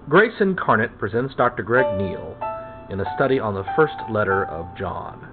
Grace Incarnate presents Dr. Greg Neal in a study on the first letter of John.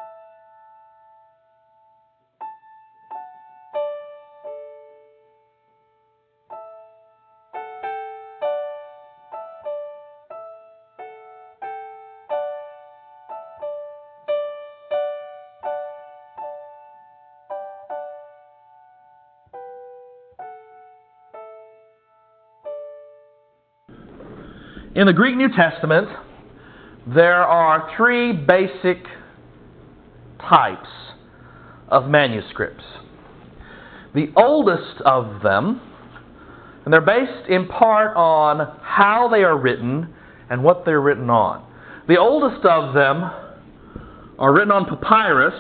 In the Greek New Testament, there are three basic types of manuscripts. The oldest of them, and they're based in part on how they are written and what they're written on. The oldest of them are written on papyrus,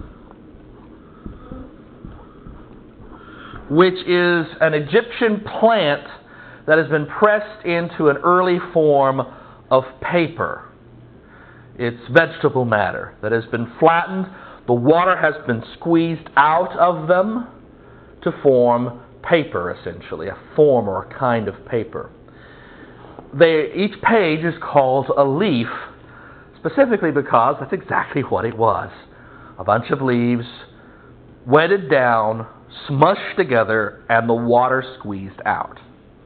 which is an Egyptian plant that has been pressed into an early form of paper. It's vegetable matter that has been flattened. The water has been squeezed out of them to form paper, essentially, a form or a kind of paper. Each page is called a leaf, specifically because that's exactly what it was. A bunch of leaves, wetted down, smushed together, and the water squeezed out.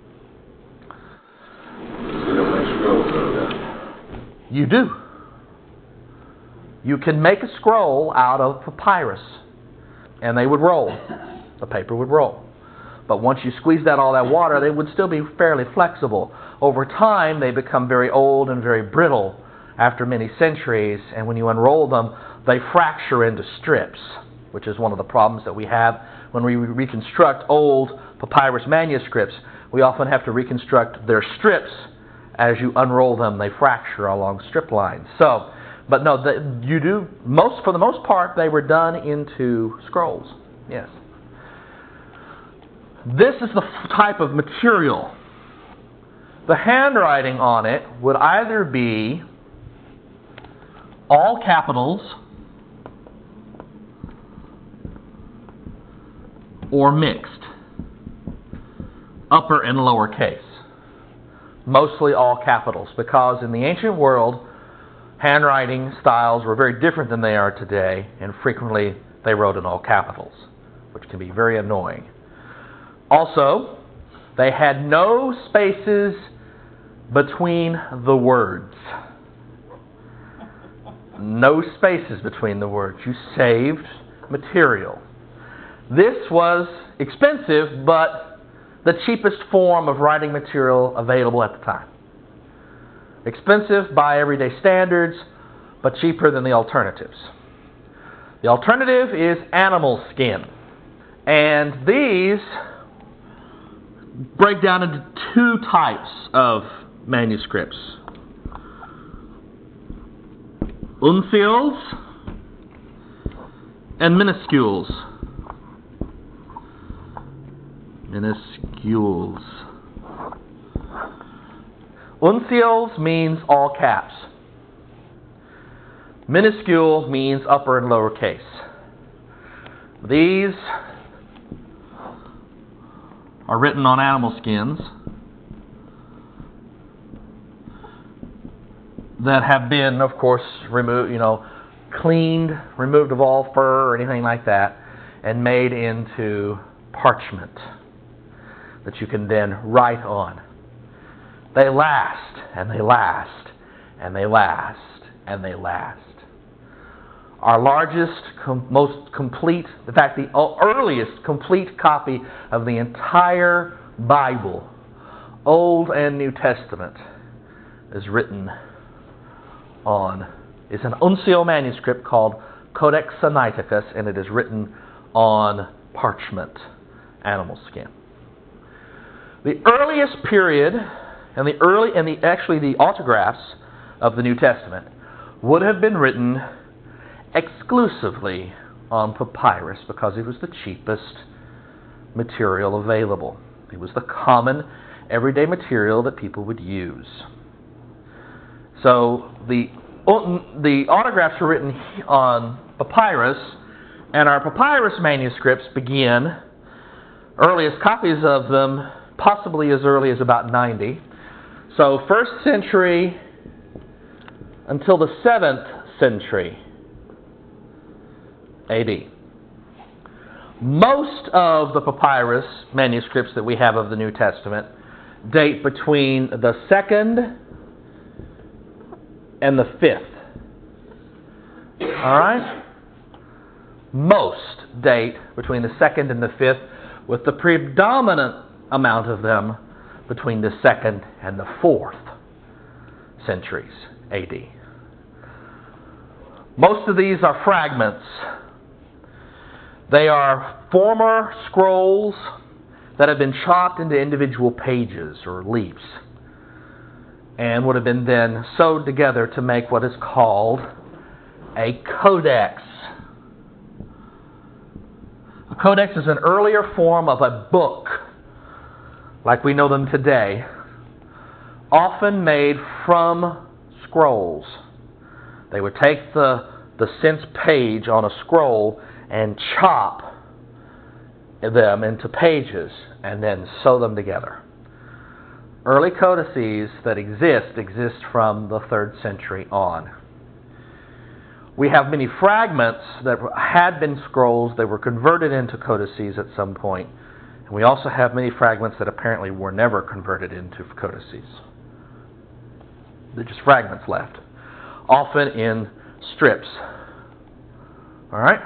You do. You can make a scroll out of papyrus, and they would roll. The paper would roll. But once you squeezed out all that water, they would still be fairly flexible. Over time, they become very old and very brittle after many centuries, and when you unroll them, they fracture into strips, which is one of the problems that we have when we reconstruct old papyrus manuscripts. We often have to reconstruct their strips. As you unroll them, they fracture along strip lines. For the most part, they were done into scrolls. Yes. This is the type of material. The handwriting on it would either be all capitals or mixed, upper and lower case. Mostly all capitals, because in the ancient world, handwriting styles were very different than they are today, and frequently they wrote in all capitals, which can be very annoying. Also, they had no spaces between the words. No spaces between the words. You saved material. This was expensive, but the cheapest form of writing material available at the time. Expensive by everyday standards, but cheaper than the alternatives. The alternative is animal skin. And these break down into two types of manuscripts. Uncials and minuscules. Minuscules. Uncials means all caps. Minuscule means upper and lower case. These are written on animal skins that have been, of course, removed, cleaned, removed of all fur or anything like that, and made into parchment that you can then write on. They last, and they last, and they last, and they last. Our largest, most complete, in fact, the earliest complete copy of the entire Bible, Old and New Testament, is an uncial manuscript called Codex Sinaiticus, and it is written on parchment, animal skin. The earliest period, and the autographs of the New Testament would have been written exclusively on papyrus because it was the cheapest material available. It was the common, everyday material that people would use. So the autographs were written on papyrus, and our papyrus manuscripts earliest copies of them possibly as early as about 90. So 1st century until the 7th century AD. Most of the papyrus manuscripts that we have of the New Testament date between the 2nd and the 5th. All right? Most date between the 2nd and the 5th, with the predominant amount of them between the 2nd and the 4th centuries AD. Most of these are fragments. They are former scrolls that have been chopped into individual pages or leaves and would have been then sewed together to make what is called a codex. A codex is an earlier form of a book, like we know them today, often made from scrolls. They would take the sense page on a scroll and chop them into pages and then sew them together. Early codices that exist from the 3rd century on. We have many fragments that had been scrolls that were converted into codices at some point. And we also have many fragments that apparently were never converted into codices. They're just fragments left, often in strips. All right?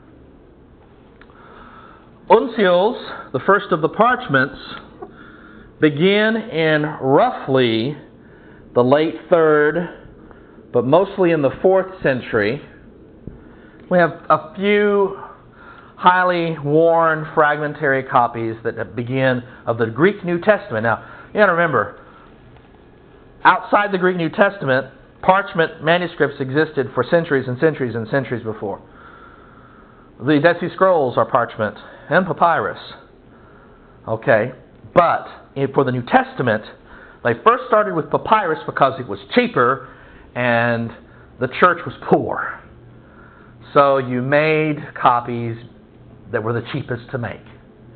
Uncials, the first of the parchments, begin in roughly the late 3rd, but mostly in the 4th century. We have a few highly worn fragmentary copies that begin of the Greek New Testament. Now, you got to remember, outside the Greek New Testament, parchment manuscripts existed for centuries and centuries and centuries before. The Dead Sea Scrolls are parchment and papyrus. Okay, but for the New Testament, they first started with papyrus because it was cheaper and the church was poor. So you made copies that were the cheapest to make.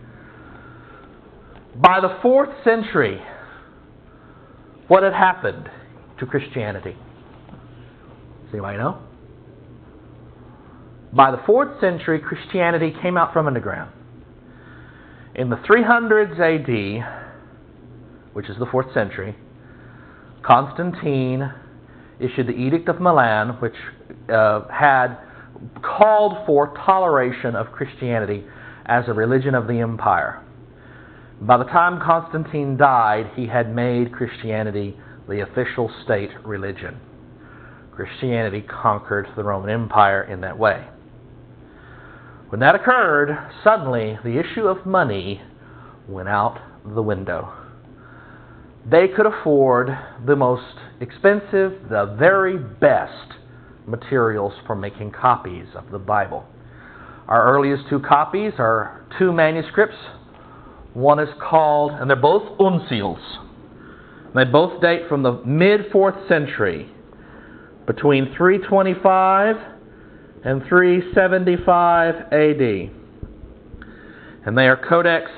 By the 4th century, what had happened to Christianity? Does anybody know? By the 4th century, Christianity came out from underground. In the 300s AD, which is the 4th century, Constantine issued the Edict of Milan, which had called for toleration of Christianity as a religion of the empire. By the time Constantine died, he had made Christianity the official state religion. Christianity conquered the Roman Empire in that way. When that occurred, suddenly the issue of money went out the window. They could afford the most expensive, the very best materials for making copies of the Bible. Our earliest 2 copies are 2 manuscripts. One is called, and they're both uncials. They both date from the mid-4th century, between 325 and 375 AD. And they are Codex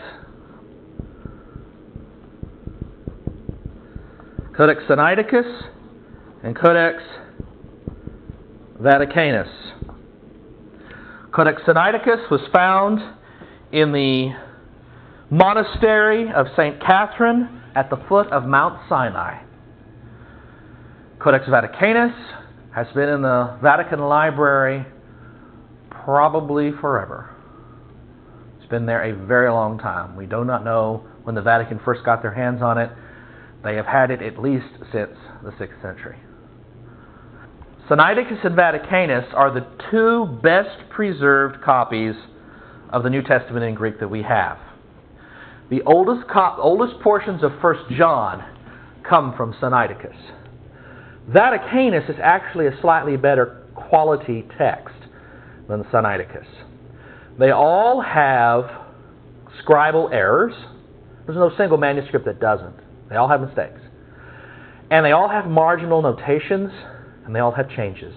Sinaiticus and Codex Vaticanus. Codex Sinaiticus was found in the monastery of St. Catherine at the foot of Mount Sinai. Codex Vaticanus has been in the Vatican Library probably forever. It's been there a very long time. We do not know when the Vatican first got their hands on it. They have had it at least since the 6th century. Sinaiticus and Vaticanus are the 2 best preserved copies of the New Testament in Greek that we have. The oldest portions of 1 John come from Sinaiticus. Vaticanus is actually a slightly better quality text than Sinaiticus. They all have scribal errors. There's no single manuscript that doesn't. They all have mistakes. And they all have marginal notations, and they all have changes.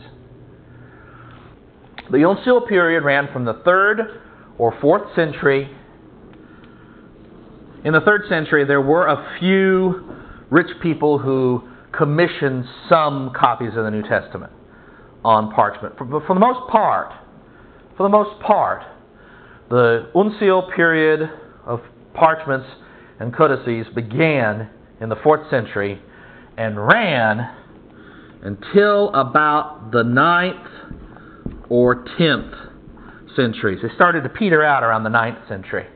The uncial period ran from the 3rd or 4th century. In the 3rd century, there were a few rich people who commissioned some copies of the New Testament on parchment. For the most part, the uncial period of parchments and codices began in the 4th century and ran until about the 9th or 10th centuries. They started to peter out around the 9th century.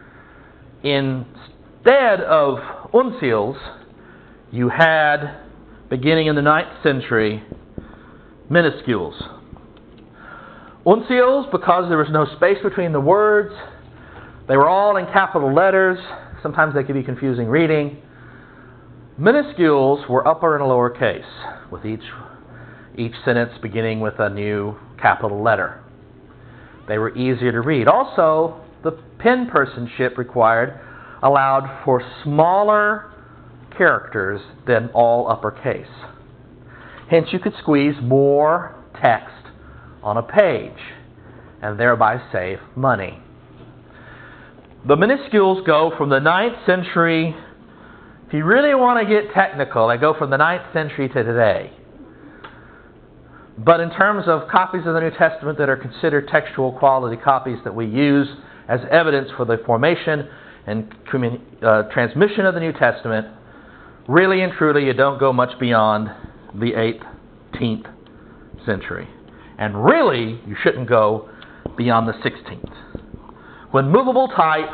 Instead of uncials, you had, beginning in the 9th century, minuscules. Uncials, because there was no space between the words, they were all in capital letters. Sometimes they could be confusing reading. Minuscules were upper and lower case, with each sentence beginning with a new capital letter. They were easier to read. Also, the pen personship required allowed for smaller characters than all uppercase. Hence, you could squeeze more text on a page and thereby save money. The minuscules go from the 9th century. If you really want to get technical, they go from the 9th century to today. But in terms of copies of the New Testament that are considered textual quality copies that we use as evidence for the formation and transmission of the New Testament, really and truly you don't go much beyond the 18th century. And really, you shouldn't go beyond the 16th. When movable type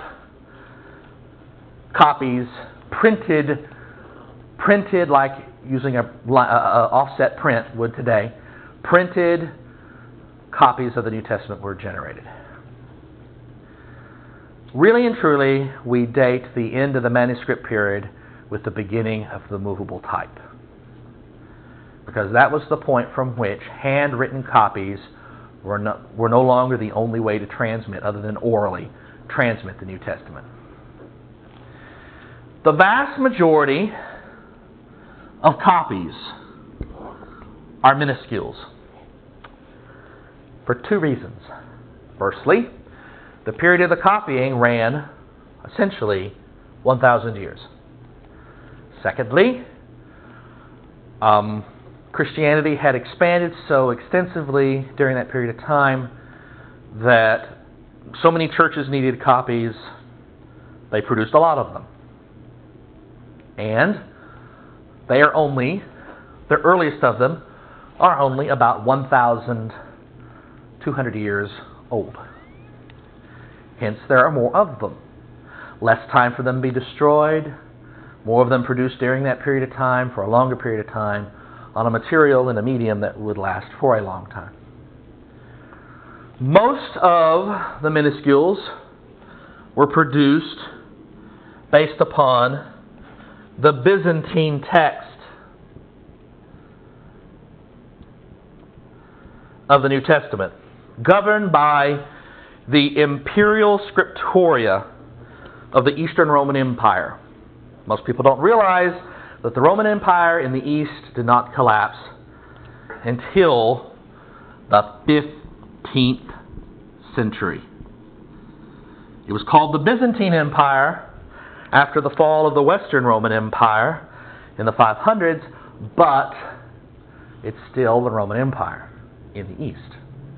copies printed like using a offset print would today, printed copies of the New Testament were generated. Really and truly, we date the end of the manuscript period with the beginning of the movable type, because that was the point from which handwritten copies were no longer the only way to transmit, other than orally, transmit the New Testament. The vast majority of copies are minuscules for 2 reasons. Firstly, the period of the copying ran essentially 1,000 years. Secondly, Christianity had expanded so extensively during that period of time that so many churches needed copies, they produced a lot of them. And they are only, the earliest of them, are only about 1,200 years old. Hence, there are more of them. Less time for them to be destroyed, more of them produced during that period of time, for a longer period of time, on a material and a medium that would last for a long time. Most of the minuscules were produced based upon the Byzantine text of the New Testament, governed by the imperial scriptoria of the Eastern Roman Empire. Most people don't realize that the Roman Empire in the East did not collapse until the 15th century. It was called the Byzantine Empire after the fall of the Western Roman Empire in the 500s, but it's still the Roman Empire in the East.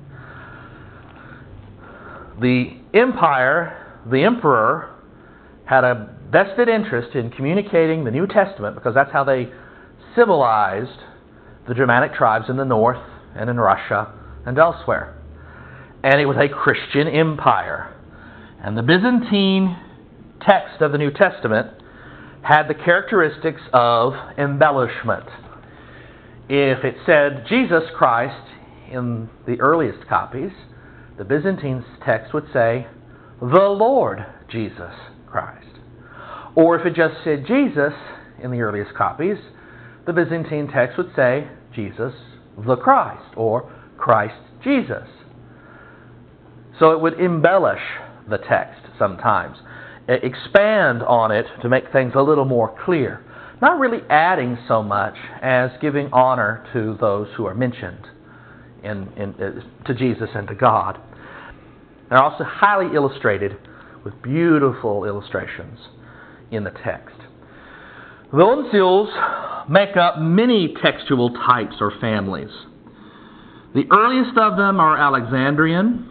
The empire, the emperor, had a vested interest in communicating the New Testament, because that's how they civilized the Germanic tribes in the north and in Russia and elsewhere. And it was a Christian empire. And the Byzantine text of the New Testament had the characteristics of embellishment. If it said Jesus Christ in the earliest copies, the Byzantine text would say, the Lord Jesus Christ. Or if it just said Jesus in the earliest copies, the Byzantine text would say Jesus the Christ, or Christ Jesus. So it would embellish the text sometimes, expand on it to make things a little more clear. Not really adding so much as giving honor to those who are mentioned to Jesus and to God. They're also highly illustrated with beautiful illustrations in the text. The uncials make up many textual types or families. The earliest of them are Alexandrian.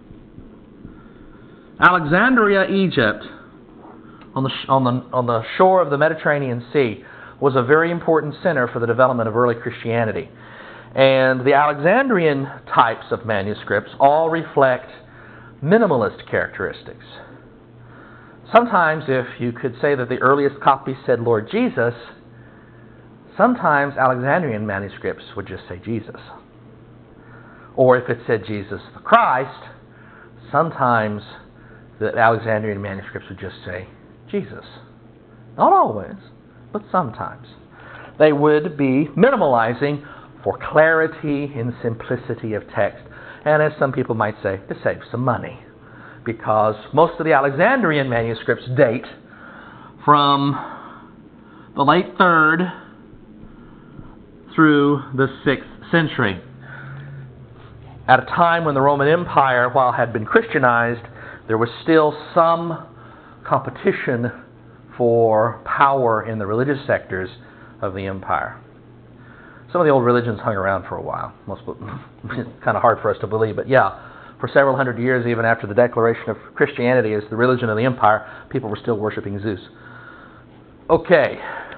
Alexandria, Egypt, on the shore of the Mediterranean Sea, was a very important center for the development of early Christianity. And the Alexandrian types of manuscripts all reflect minimalist characteristics. Sometimes, if you could say that the earliest copy said Lord Jesus, sometimes Alexandrian manuscripts would just say Jesus. Or if it said Jesus the Christ, sometimes the Alexandrian manuscripts would just say Jesus. Not always, but sometimes. They would be minimalizing for clarity and simplicity of text, and as some people might say, to save some money. Because most of the Alexandrian manuscripts date from the late 3rd through the 6th century. At a time when the Roman Empire, while had been Christianized, there was still some competition for power in the religious sectors of the empire. Some of the old religions hung around for a while. It's kind of hard for us to believe, but yeah, for several hundred years, even after the declaration of Christianity as the religion of the empire, people were still worshiping Zeus. Okay.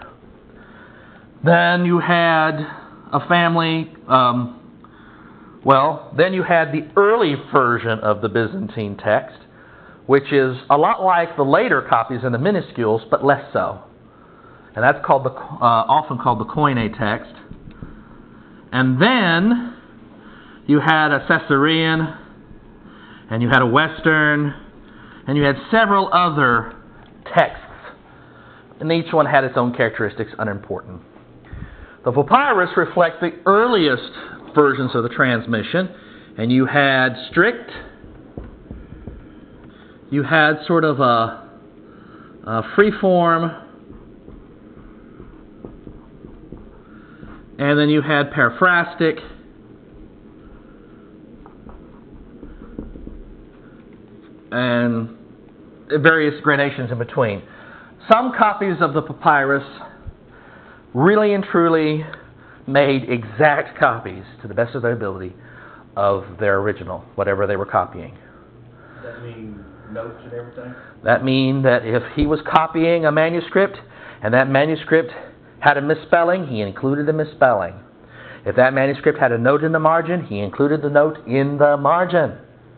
Then you had a family, then you had the early version of the Byzantine text, which is a lot like the later copies in the minuscules, but less so. And that's called often called the Koine text. And then you had a Caesarean, and you had a Western, and you had several other texts. And each one had its own characteristics, unimportant. The papyrus reflect the earliest versions of the transmission, and you had strict, you had sort of a free form, and then you had paraphrastic, and various gradations in between. Some copies of the papyrus really and truly made exact copies, to the best of their ability, of their original, whatever they were copying. Does that mean notes and everything? That means that if he was copying a manuscript, and that manuscript had a misspelling, he included the misspelling. If that manuscript had a note in the margin, he included the note in the margin.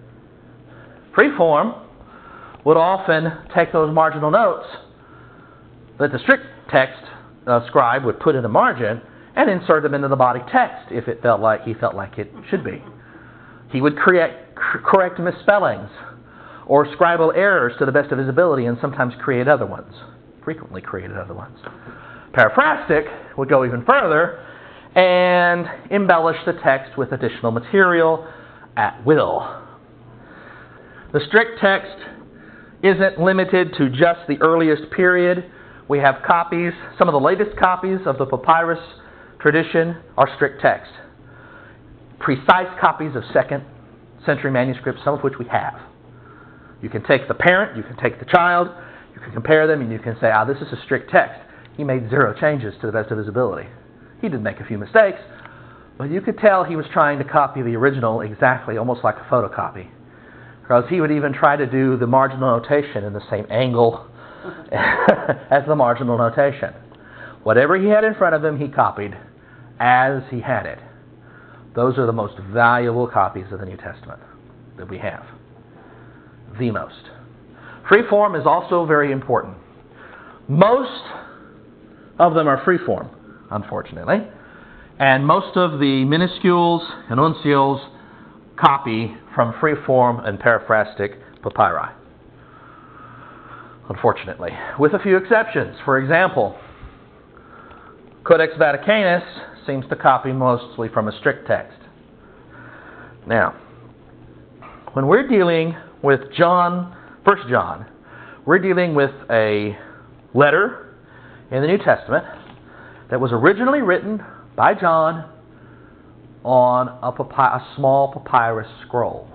Freeform would often take those marginal notes that the strict text scribe would put in the margin and insert them into the body text if he felt like it should be. He would correct misspellings or scribal errors to the best of his ability, and sometimes create other ones. Frequently created other ones. Paraphrastic would go even further and embellish the text with additional material at will. The strict text isn't limited to just the earliest period. We have copies, some of the latest copies of the papyrus tradition are strict text. Precise copies of 2nd century manuscripts, some of which we have. You can take the parent, you can take the child, you can compare them, and you can say, this is a strict text. He made 0 changes to the best of his ability. He did make a few mistakes, but you could tell he was trying to copy the original exactly, almost like a photocopy. Because he would even try to do the marginal notation in the same angle as the marginal notation. Whatever he had in front of him, he copied as he had it. Those are the most valuable copies of the New Testament that we have. The most. Freeform is also very important. Most of them are freeform, unfortunately. And most of the minuscules and uncials copy from freeform and paraphrastic papyri. Unfortunately. With a few exceptions. For example, Codex Vaticanus seems to copy mostly from a strict text. Now, when we're dealing with 1 John, we're dealing with a letter in the New Testament that was originally written by John on a small papyrus scroll,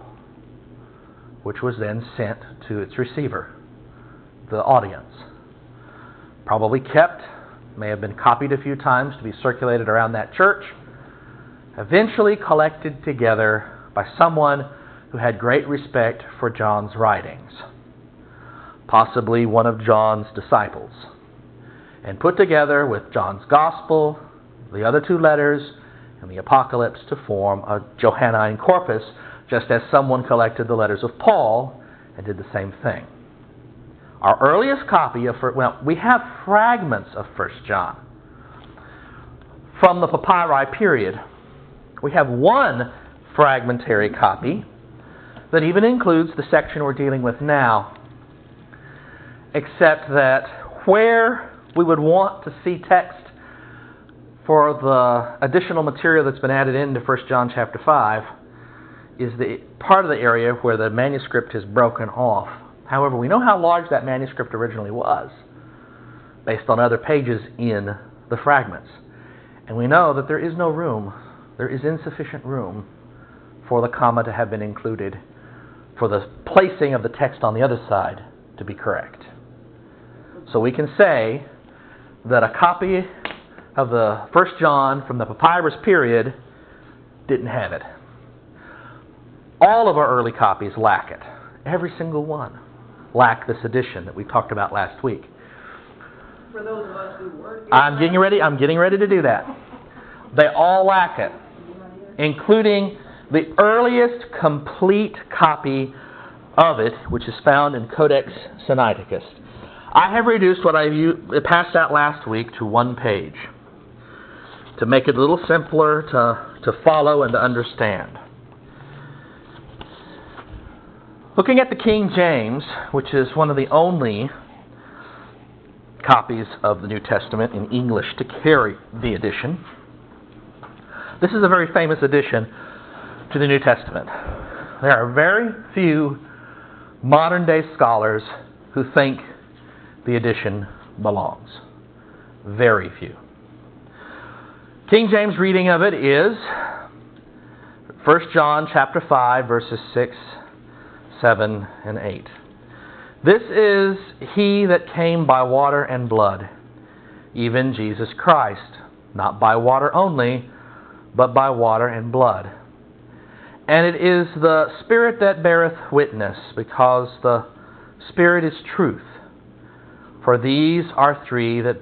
which was then sent to its receiver, the audience. Probably kept may have been copied a few times to be circulated around that church, eventually collected together by someone who had great respect for John's writings, possibly one of John's disciples, and put together with John's Gospel, the other two letters, and the Apocalypse to form a Johannine corpus, just as someone collected the letters of Paul and did the same thing. Our earliest copy of, we have fragments of 1 John from the papyri period. We have one fragmentary copy that even includes the section we're dealing with now, except that where we would want to see text for the additional material that's been added into 1 John chapter 5 is the part of the area where the manuscript is broken off. However, we know how large that manuscript originally was based on other pages in the fragments. And we know that there is no room, there is insufficient room for the comma to have been included, for the placing of the text on the other side to be correct. So we can say that a copy of the 1 John from the papyrus period didn't have it. All of our early copies lack it. Every single one lack this edition that we talked about last week. For those of us who weren't here, I'm getting ready to do that. They all lack it, including the earliest complete copy of it, which is found in Codex Sinaiticus. I have reduced what I passed out last week to one page to make it a little simpler to follow and to understand. Looking at the King James, which is one of the only copies of the New Testament in English to carry the edition, this is a very famous addition to the New Testament. There are very few modern-day scholars who think the edition belongs. Very few. King James reading of it is 1 John chapter 5, verses 6, 7, and 8. This is he that came by water and blood, even Jesus Christ, not by water only, but by water and blood. And it is the Spirit that beareth witness, because the Spirit is truth. For there are three that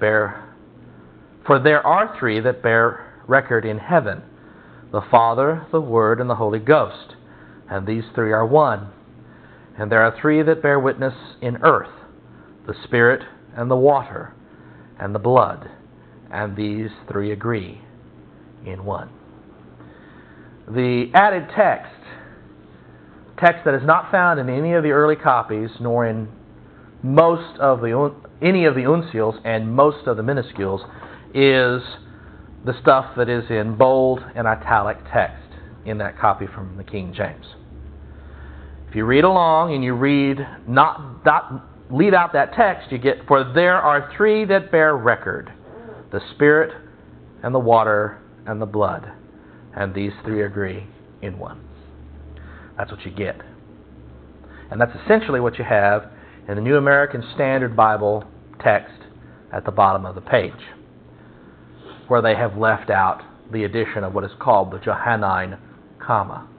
bear record in heaven, the Father, the Word, and the Holy Ghost. And these three are one. And there are three that bear witness in earth, the Spirit, and the water, and the blood. And these three agree in one. The added text that is not found in any of the early copies, nor in most of any of the uncials and most of the minuscules, is the stuff that is in bold and italic text in that copy from the King James. If you read along and you leave out that text, you get, for there are three that bear record, the Spirit and the water and the blood, and these three agree in one. That's what you get. And that's essentially what you have in the New American Standard Bible text at the bottom of the page, where they have left out the addition of what is called the Johannine comma.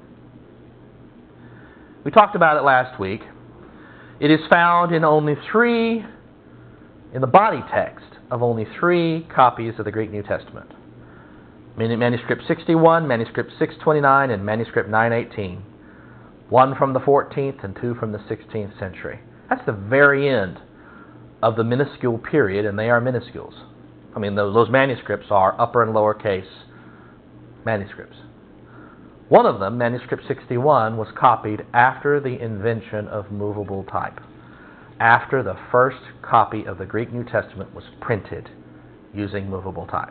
We talked about it last week. It is found in the body text of only three copies of the Greek New Testament. Manuscript 61, Manuscript 629, and Manuscript 918. One from the 14th and two from the 16th century. That's the very end of the minuscule period, and they are minuscules. I mean, those manuscripts are upper and lower case manuscripts. One of them, Manuscript 61, was copied after the invention of movable type, after the first copy of the Greek New Testament was printed using movable type.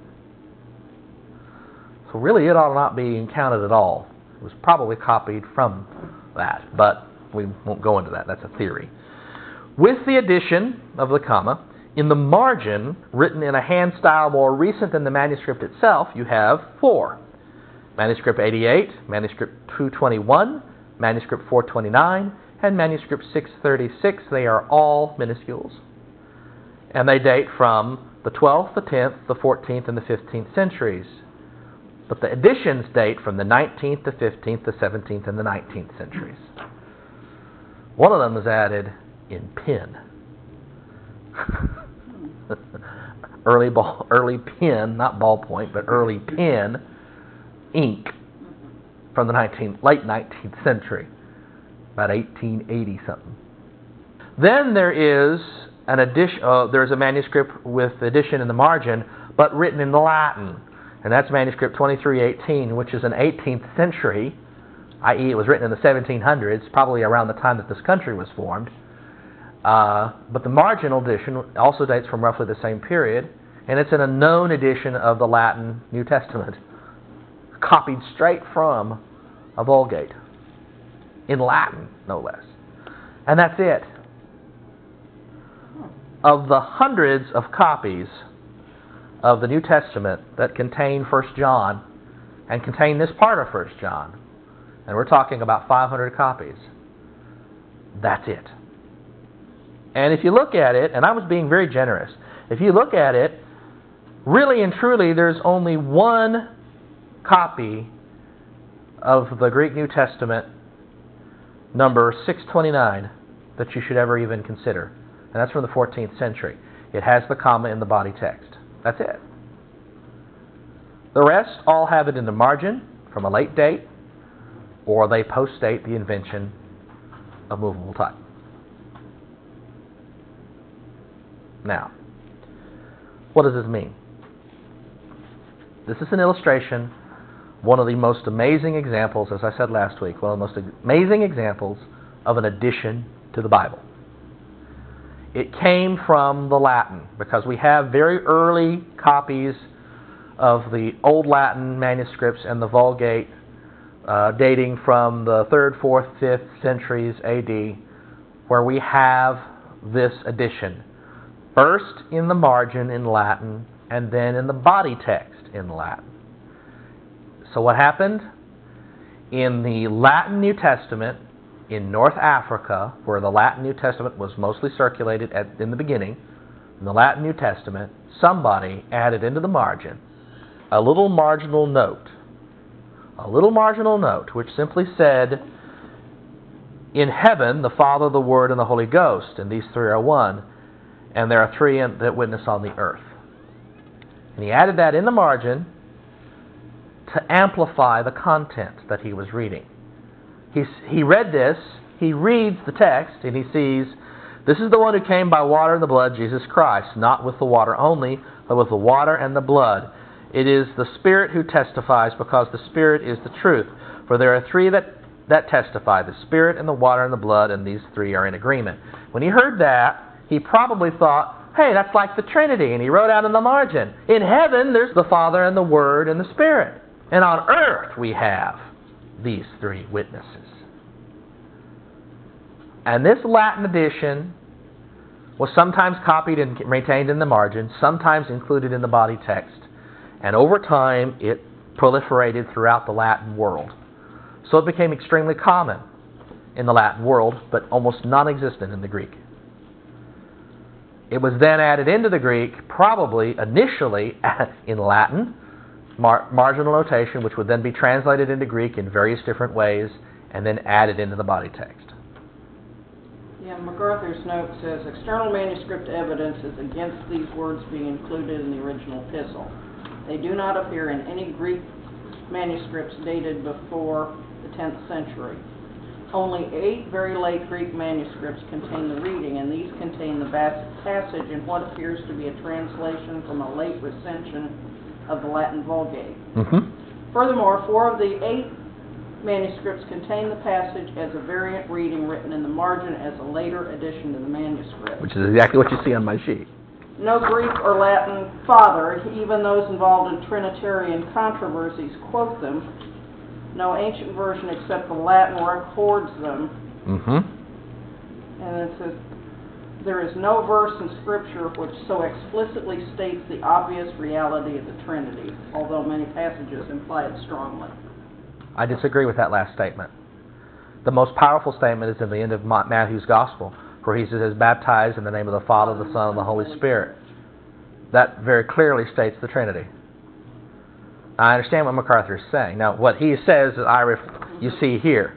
So really it ought not be counted at all. It was probably copied from that, but we won't go into that. That's a theory. With the addition of the comma, in the margin, written in a hand style more recent than the manuscript itself, you have four. Manuscript 88, Manuscript 221, Manuscript 429, and Manuscript 636. They are all minuscules. And they date from the 12th, the 10th, the 14th, and the 15th centuries. But the editions date from the 19th, the 15th, the 17th, and the 19th centuries. One of them was added in pen. early pen, not ballpoint, but early pen ink from the late 19th century, about 1880 something. Then there is an edition. There's a manuscript with addition in the margin, but written in Latin, and that's manuscript 2318, which is an 18th century, i.e., it was written in the 1700s, probably around the time that this country was formed. But the marginal edition also dates from roughly the same period, and it's in a known edition of the Latin New Testament, copied straight from a Vulgate, in Latin, no less. And that's it. Of the hundreds of copies of the New Testament that contain 1 John, and contain this part of 1 John, and we're talking about 500 copies, that's it. And if you look at it, and I was being very generous, if you look at it, really and truly there's only one copy of the Greek New Testament, number 629, that you should ever even consider. And that's from the 14th century. It has the comma in the body text. That's it. The rest all have it in the margin from a late date, or they post-date the invention of movable type. Now, what does this mean? This is an illustration, one of the most amazing examples, as I said last week, one of the most amazing examples of an addition to the Bible. It came from the Latin, because we have very early copies of the Old Latin manuscripts and the Vulgate dating from the 3rd, 4th, 5th centuries AD, where we have this addition. First in the margin in Latin, and then in the body text in Latin. So what happened? In the Latin New Testament, in North Africa, where the Latin New Testament was mostly circulated in the beginning, in the Latin New Testament, somebody added into the margin a little marginal note. A little marginal note which simply said, in heaven, the Father, the Word, and the Holy Ghost, and these three are one, and there are three that witness on the earth. And he added that in the margin to amplify the content that he was reading. He read this, he reads the text, and he sees, this is the one who came by water and the blood, Jesus Christ, not with the water only, but with the water and the blood. It is the Spirit who testifies, because the Spirit is the truth. For there are three that testify, the Spirit and the water and the blood, and these three are in agreement. When he heard that, he probably thought, hey, that's like the Trinity, and he wrote out in the margin, in heaven there's the Father and the Word and the Spirit, and on earth we have these three witnesses. And this Latin edition was sometimes copied and retained in the margin, sometimes included in the body text, and over time it proliferated throughout the Latin world. So it became extremely common in the Latin world, but almost non-existent in the Greek. It was then added into the Greek, probably initially in Latin, marginal notation, which would then be translated into Greek in various different ways, and then added into the body text. Yeah, MacArthur's note says, external manuscript evidence is against these words being included in the original epistle. They do not appear in any Greek manuscripts dated before the 10th century. Only 8 very late Greek manuscripts contain the reading, and these contain the passage in what appears to be a translation from a late recension of the Latin Vulgate. Mm-hmm. Furthermore, 4 of the 8 manuscripts contain the passage as a variant reading written in the margin as a later addition to the manuscript. Which is exactly what you see on my sheet. No Greek or Latin father, even those involved in Trinitarian controversies, quote them. No ancient version except the Latin records them. Mm-hmm. And it says, there is no verse in Scripture which so explicitly states the obvious reality of the Trinity, although many passages imply it strongly. I disagree with that last statement. The most powerful statement is in the end of Matthew's Gospel, where he says, baptized in the name of the Father, the Son, and the Holy Spirit. That very clearly states the Trinity. I understand what MacArthur is saying. Now, what he says, you see here,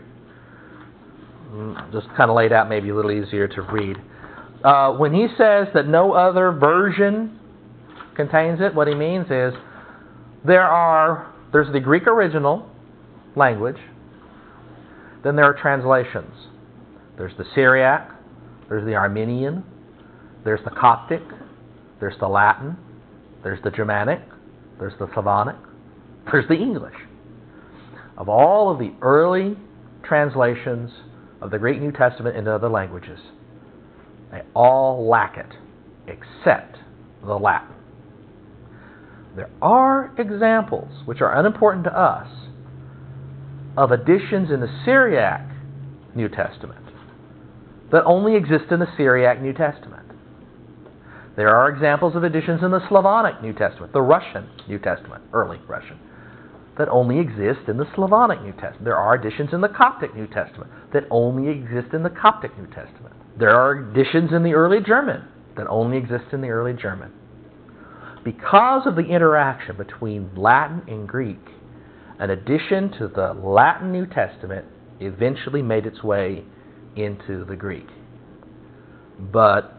just kind of laid out, maybe a little easier to read. When he says that no other version contains it, what he means is there's the Greek original language, then there are translations. There's the Syriac, there's the Armenian, there's the Coptic, there's the Latin, there's the Germanic, there's the Slavonic, there's the English. Of all of the early translations of the Greek New Testament into other languages, they all lack it, except the Latin. There are examples, which are unimportant to us, of additions in the Syriac New Testament that only exist in the Syriac New Testament. There are examples of additions in the Slavonic New Testament, the Russian New Testament, early Russian, that only exist in the Slavonic New Testament. There are additions in the Coptic New Testament that only exist in the Coptic New Testament. There are additions in the early German that only exist in the early German. Because of the interaction between Latin and Greek, an addition to the Latin New Testament eventually made its way into the Greek. But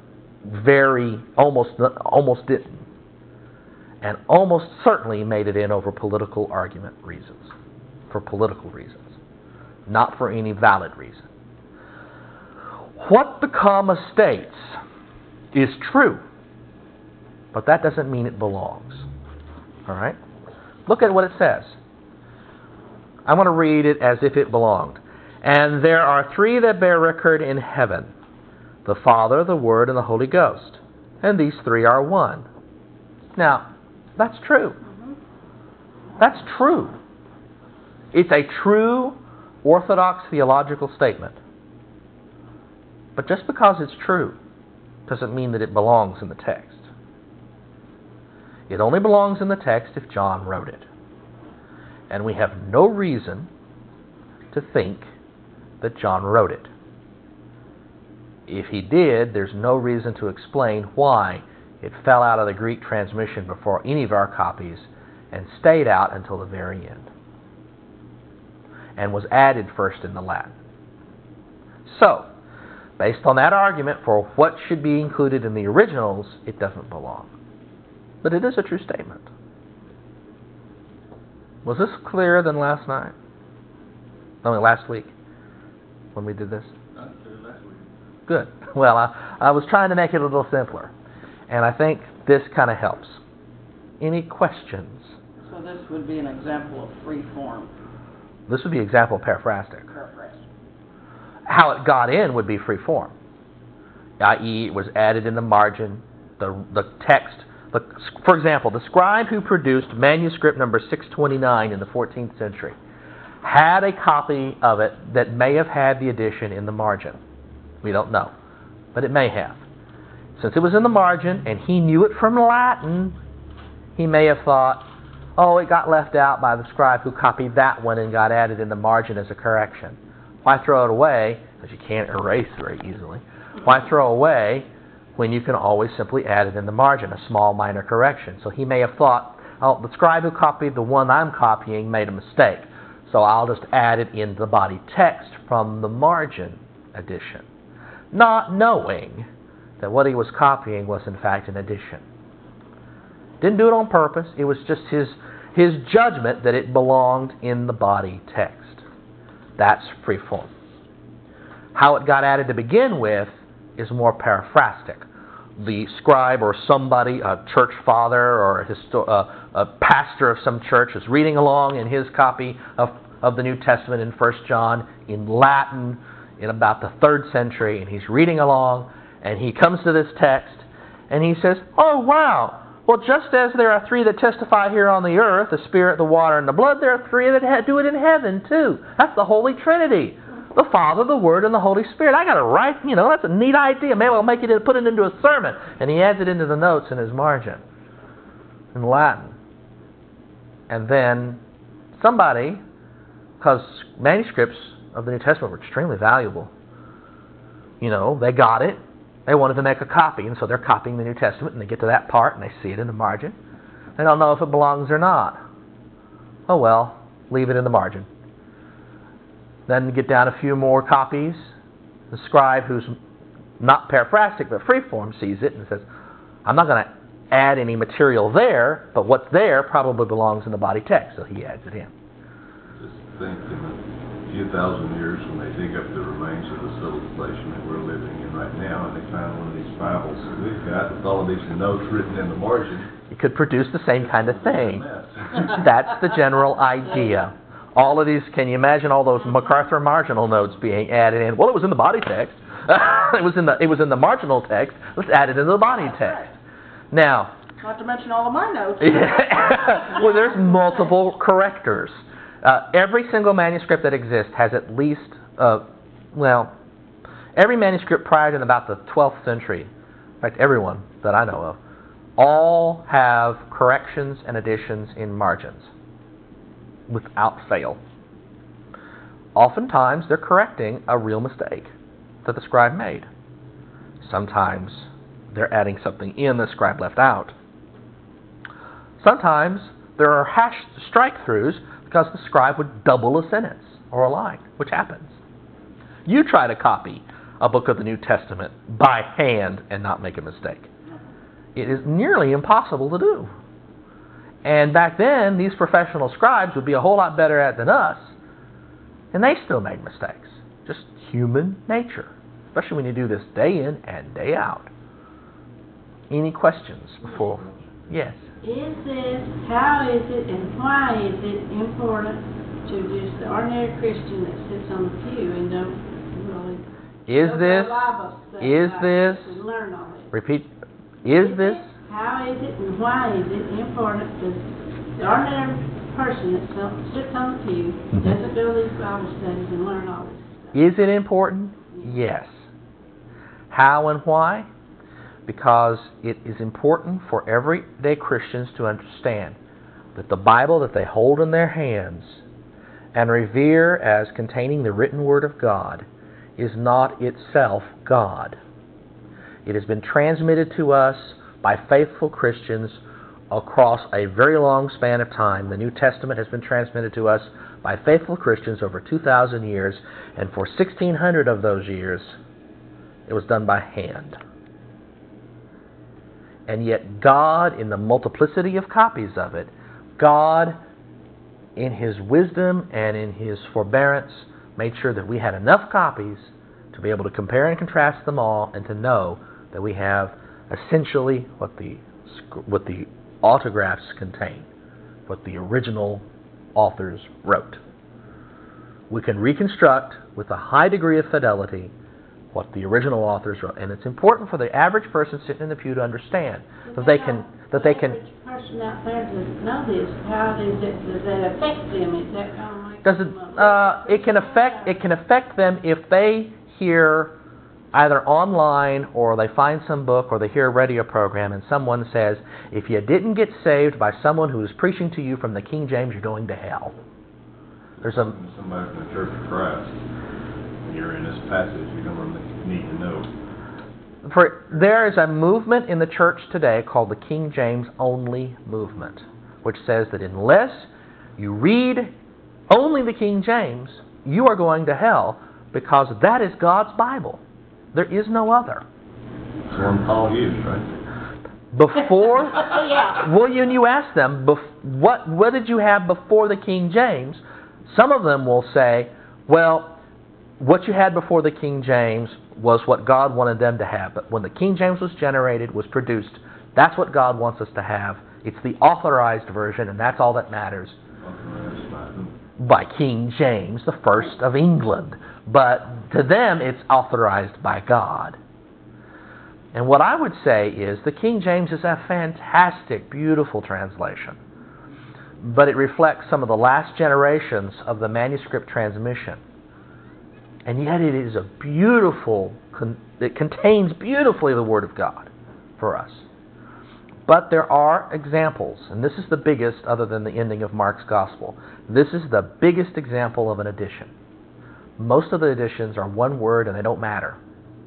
almost didn't. And almost certainly made it in over political argument reasons. For political reasons. Not for any valid reason. What the comma states is true. But that doesn't mean it belongs. Alright? Look at what it says. I want to read it as if it belonged. And there are three that bear record in heaven, the Father, the Word, and the Holy Ghost. And these three are one. Now, that's true. That's true. It's a true orthodox theological statement. But just because it's true doesn't mean that it belongs in the text. It only belongs in the text if John wrote it. And we have no reason to think that John wrote it. If he did, there's no reason to explain why it fell out of the Greek transmission before any of our copies and stayed out until the very end. And was added first in the Latin. So, based on that argument for what should be included in the originals, it doesn't belong. But it is a true statement. Was this clearer than last night? Last week, when we did this? Last week. Good. Well, I was trying to make it a little simpler. And I think this kind of helps. Any questions? So this would be an example of free form. This would be example of paraphrastic. Paraphrase. How it got in would be free form. I.e., it was added in the margin, the text. For example, the scribe who produced manuscript number 629 in the 14th century had a copy of it that may have had the addition in the margin. We don't know, but it may have. Since it was in the margin and he knew it from Latin, he may have thought, oh, it got left out by the scribe who copied that one and got added in the margin as a correction. Why throw it away, because you can't erase very easily. Why throw away when you can always simply add it in the margin, a small minor correction? So he may have thought, oh, the scribe who copied the one I'm copying made a mistake, so I'll just add it in the body text from the margin addition. Not knowing that what he was copying was in fact an addition. Didn't do it on purpose. It was just his judgment that it belonged in the body text. That's free form. How it got added to begin with is more paraphrastic. The scribe or somebody, a church father or a pastor of some church, is reading along in his copy of the New Testament in 1 John in Latin in about the 3rd century, and he's reading along, and he comes to this text, and he says, oh, wow, well, just as there are three that testify here on the earth, the Spirit, the water, and the blood, there are three that do it in heaven, too. That's the Holy Trinity. The Father, the Word, and the Holy Spirit. I got to write, that's a neat idea. Maybe I'll put it into a sermon. And he adds it into the notes in his margin in Latin. And then somebody, because manuscripts of the New Testament were extremely valuable, they got it, They wanted to make a copy, and so they're copying the New Testament, and they get to that part, and they see it in the margin. They don't know if it belongs or not. Oh well, leave it in the margin. Then get down a few more copies. The scribe, who's not paraphrastic but freeform, sees it and says, I'm not going to add any material there, but what's there probably belongs in the body text, so he adds it in. Just think in a few thousand years when they dig up the remains of the civilization that we're living in right now, and they find one of these Bibles that we've got with all of these notes written in the margin, It could produce the same kind of thing. That's the general idea. All of these, can you imagine all those MacArthur marginal notes being added in? Well, it was in the body text. it was in the marginal text. Let's add it into the body text. Now, Not to mention all of my notes. well, there's multiple correctors. Every single manuscript that exists has at least, every manuscript prior to about the 12th century, in fact, everyone that I know of, all have corrections and additions in margins, without fail. Oftentimes, they're correcting a real mistake that the scribe made. Sometimes, they're adding something in the scribe left out. Sometimes, there are hash strike-throughs because the scribe would double a sentence or a line, which happens. You try to copy a book of the New Testament by hand and not make a mistake. It is nearly impossible to do. And back then, these professional scribes would be a whole lot better at it than us, and they still made mistakes. Just human nature, especially when you do this day in and day out. Any questions before? Yes. How is it, and why is it important to just the ordinary Christian that sits on the pew and don't really learn all this? Repeat. How is it and why is it important to the ordinary person that sits on the pew, doesn't go to these Bible studies and learn all this stuff? Is it important? Yes. How and why? Because it is important for everyday Christians to understand that the Bible that they hold in their hands and revere as containing the written Word of God is not itself God. It has been transmitted to us by faithful Christians across a very long span of time. The New Testament has been transmitted to us by faithful Christians over 2,000 years, and for 1,600 of those years, it was done by hand. And yet God, in the multiplicity of copies of it, God, in His wisdom and in His forbearance, made sure that we had enough copies to be able to compare and contrast them all and to know that we have essentially what the autographs contain, what the original authors wrote. We can reconstruct with a high degree of fidelity what the original authors wrote, and it's important for the average person sitting in the pew to understand that they can. The average person out there doesn't know this. How does it affect them? Is that kind of like it can affect them if they hear either online or they find some book or they hear a radio program and someone says, if you didn't get saved by someone who is preaching to you from the King James, you're going to hell. There's somebody from the Church of Christ. When you're in this passage, you don't really need to know. There is a movement in the church today called the King James Only movement, which says that unless you read only the King James, you are going to hell because that is God's Bible. There is no other. It's the one Paul used, right? Before, Yeah. well, you ask them, what did you have before the King James? Some of them will say, well, what you had before the King James was what God wanted them to have. But when the King James was generated, was produced, that's what God wants us to have. It's the authorized version, and that's all that matters. By King James, the first of England. But to them, it's authorized by God. And what I would say is the King James is a fantastic, beautiful translation. But it reflects some of the last generations of the manuscript transmission. And yet it is a beautiful, it contains beautifully the Word of God for us. But there are examples, and this is the biggest other than the ending of Mark's Gospel. This is the biggest example of an addition. Most of the additions are one word and they don't matter.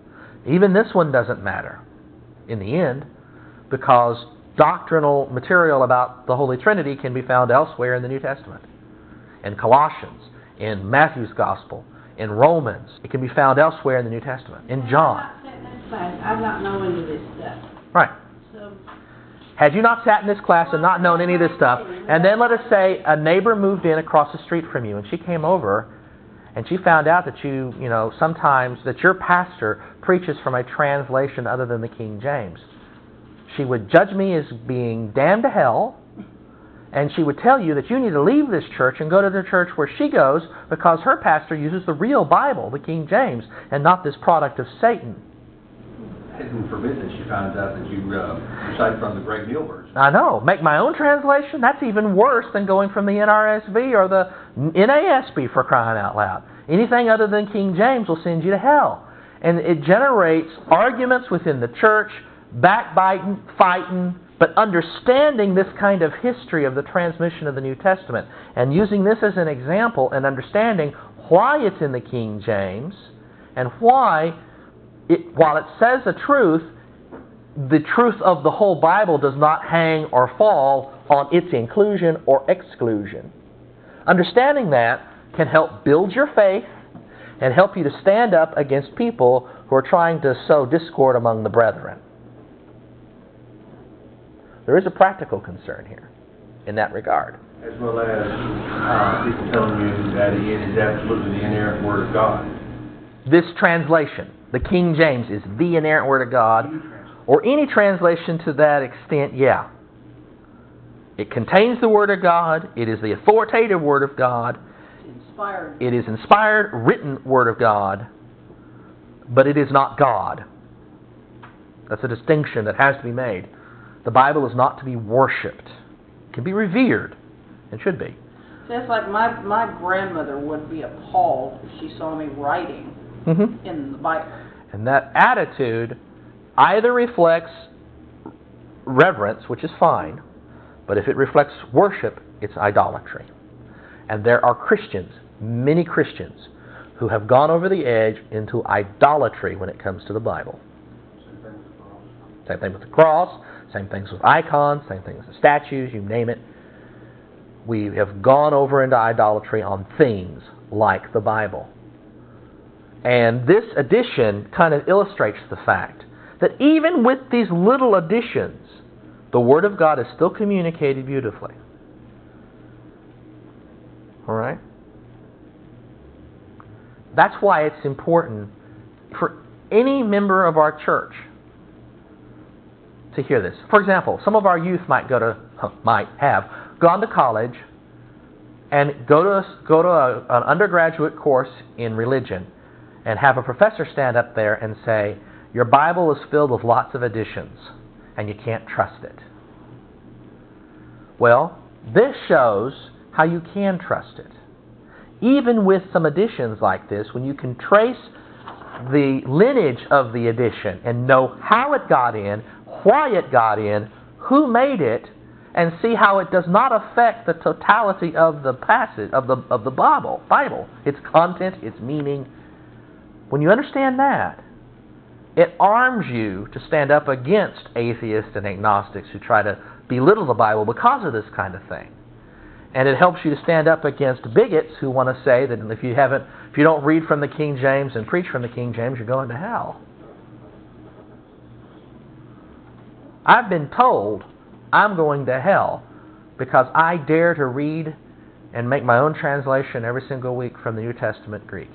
Even this one doesn't matter in the end, because doctrinal material about the Holy Trinity can be found elsewhere in the New Testament. In Colossians, in Matthew's Gospel, in Romans. It can be found elsewhere in the New Testament. In John. I'm not knowing of this stuff. Right. So, Had you not sat in this class and not known any of this stuff, and then let us say a neighbor moved in across the street from you, and she came over, and she found out that you sometimes, that your pastor preaches from a translation other than the King James. She would judge me as being damned to hell, and she would tell you that you need to leave this church and go to the church where she goes because her pastor uses the real Bible, the King James, and not this product of Satan. Heaven forbid that she finds out that you recite from the Great Neil version. I know. Make my own translation? That's even worse than going from the NRSV or the NASB, for crying out loud. Anything other than King James will send you to hell. And it generates arguments within the church, backbiting, fighting, but understanding this kind of history of the transmission of the New Testament and using this as an example and understanding why it's in the King James and why, while it says the truth of the whole Bible does not hang or fall on its inclusion or exclusion. Understanding that can help build your faith and help you to stand up against people who are trying to sow discord among the brethren. There is a practical concern here in that regard. As well as people telling you that it is absolutely the inerrant Word of God. This translation, the King James, is the inerrant Word of God, or any translation to that extent, yeah. It contains the Word of God. It is the authoritative Word of God. Inspired. It is inspired, written Word of God, but it is not God. That's a distinction that has to be made. The Bible is not to be worshipped. It can be revered. It should be. So it's like my grandmother would be appalled if she saw me writing in the Bible. And that attitude either reflects reverence, which is fine, but if it reflects worship, it's idolatry. And there are Christians, many Christians, who have gone over the edge into idolatry when it comes to the Bible. Same thing with the cross. Same things with icons, same things with statues, you name it. We have gone over into idolatry on things like the Bible. And this addition kind of illustrates the fact that even with these little additions, the Word of God is still communicated beautifully. All right? That's why it's important for any member of our church to hear this. For example, some of our youth might have gone to college and go to an undergraduate course in religion and have a professor stand up there and say, your Bible is filled with lots of additions and you can't trust it. Well, this shows how you can trust it. Even with some additions like this, when you can trace the lineage of the addition and know how it got in, why it got in, who made it, and see how it does not affect the totality of the passage of the Bible, its content, its meaning. When you understand that, it arms you to stand up against atheists and agnostics who try to belittle the Bible because of this kind of thing. And it helps you to stand up against bigots who want to say that if you don't read from the King James and preach from the King James, you're going to hell. I've been told I'm going to hell because I dare to read and make my own translation every single week from the New Testament Greek.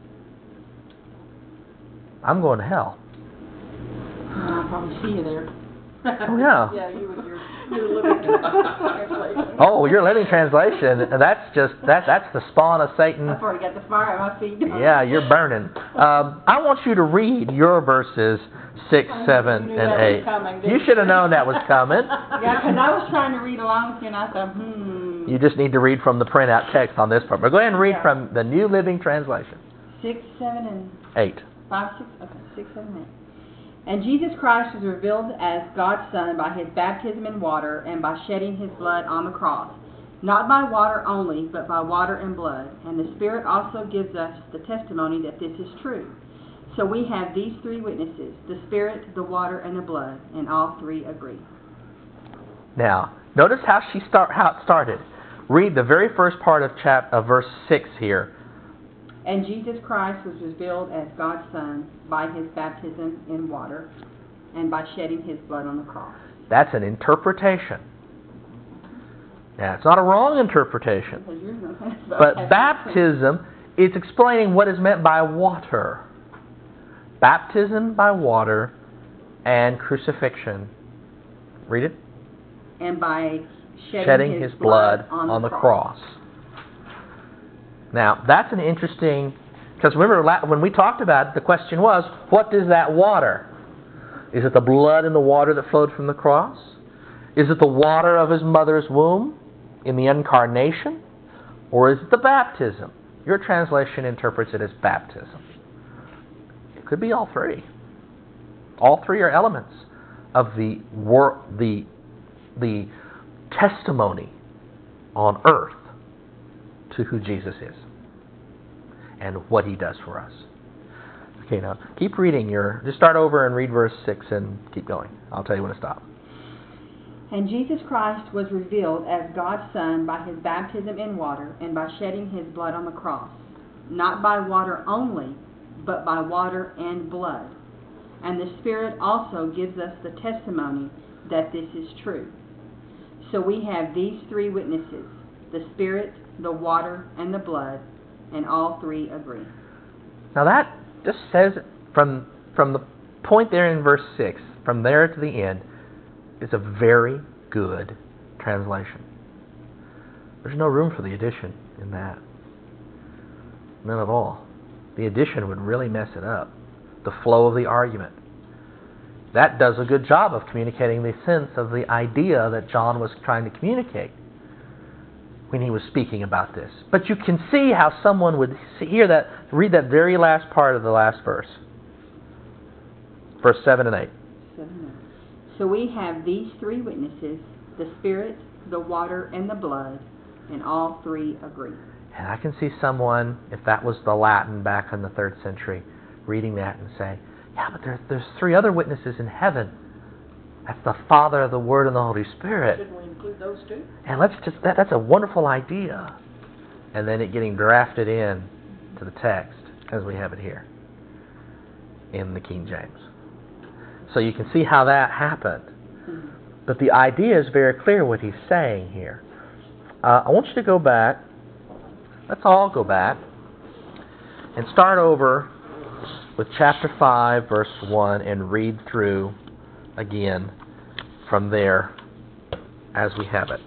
I'm going to hell. I'll probably see you there. Oh, yeah. Yeah, you with your living translation. Oh, your living translation, that's the spawn of Satan. I've already got the fire on my feet. Yeah, you're burning. I want you to read your verses 6, 7, and 8. You should have known that was coming. Yeah, because I was trying to read along with you, and I thought, You just need to read from the printout text on this part. But go ahead and read from the New Living Translation. 6, 7, and 8. 5, 6, okay, 6, 7, 8. And Jesus Christ was revealed as God's Son by His baptism in water and by shedding His blood on the cross. Not by water only, but by water and blood. And the Spirit also gives us the testimony that this is true. So we have these three witnesses, the Spirit, the water, and the blood, and all three agree. Now, notice how it started. Read the very first part of verse 6 here. And Jesus Christ was revealed as God's Son by his baptism in water and by shedding his blood on the cross. That's an interpretation. Now, it's not a wrong interpretation. But baptism, it's explaining what is meant by water. Baptism by water and crucifixion. Read it. And by shedding his blood on the cross. Now, that's an interesting... Because remember, when we talked about it, the question was, what is that water? Is it the blood and the water that flowed from the cross? Is it the water of his mother's womb in the incarnation? Or is it the baptism? Your translation interprets it as baptism. It could be all three. All three are elements of the testimony on earth to who Jesus is and what he does for us. Okay, now keep reading just start over and read verse 6 and keep going. I'll tell you when to stop. And Jesus Christ was revealed as God's Son by his baptism in water and by shedding his blood on the cross, not by water only, but by water and blood. And the Spirit also gives us the testimony that this is true. So we have these three witnesses, the Spirit, the water, and the blood, and all three agree. Now that just says, from the point there in verse 6, from there to the end, is a very good translation. There's no room for the addition in that. None at all. The addition would really mess it up. The flow of the argument. That does a good job of communicating the sense of the idea that John was trying to communicate when he was speaking about this. But you can see how someone would read that very last part of the last verse. Verse 7 and 8. So we have these three witnesses, the Spirit, the water, and the blood, and all three agree. And I can see someone, if that was the Latin back in the 3rd century, reading that and say, yeah, but there's three other witnesses in heaven. That's the Father, the Word, and the Holy Spirit. Shouldn't we include those two? And that's a wonderful idea. And then it getting drafted in to the text as we have it here in the King James. So you can see how that happened. But the idea is very clear what he's saying here. I want you to go back. Let's all go back and start over with chapter 5, verse 1, and read through again from there as we have it.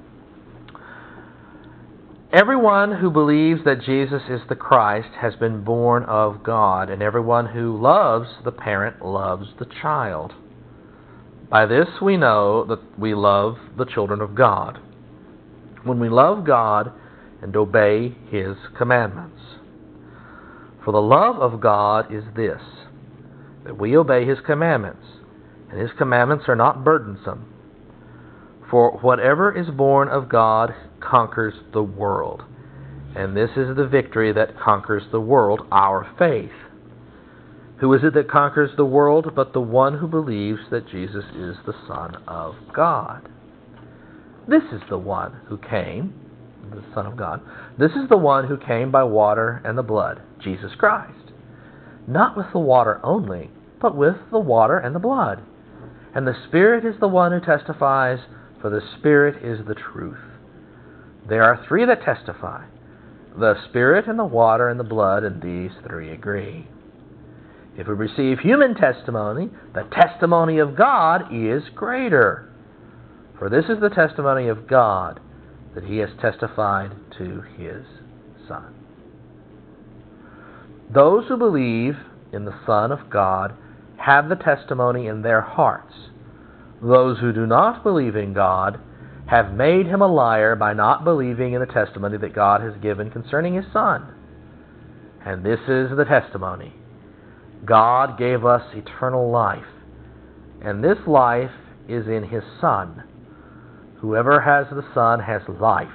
Everyone who believes that Jesus is the Christ has been born of God, and everyone who loves the parent loves the child. By this we know that we love the children of God, when we love God and obey His commandments. For the love of God is this, that we obey His commandments, and His commandments are not burdensome. For whatever is born of God conquers the world, and this is the victory that conquers the world, our faith. Who is it that conquers the world but the one who believes that Jesus is the Son of God? This is the one who came, the Son of God. This is the one who came by water and the blood, Jesus Christ. Not with the water only, but with the water and the blood. And the Spirit is the one who testifies, for the Spirit is the truth. There are three that testify, the Spirit and the water and the blood, and these three agree. If we receive human testimony, the testimony of God is greater. For this is the testimony of God, that He has testified to His Son. Those who believe in the Son of God have the testimony in their hearts. Those who do not believe in God have made Him a liar by not believing in the testimony that God has given concerning His Son. And this is the testimony. God gave us eternal life, and this life is in His Son. Whoever has the Son has life.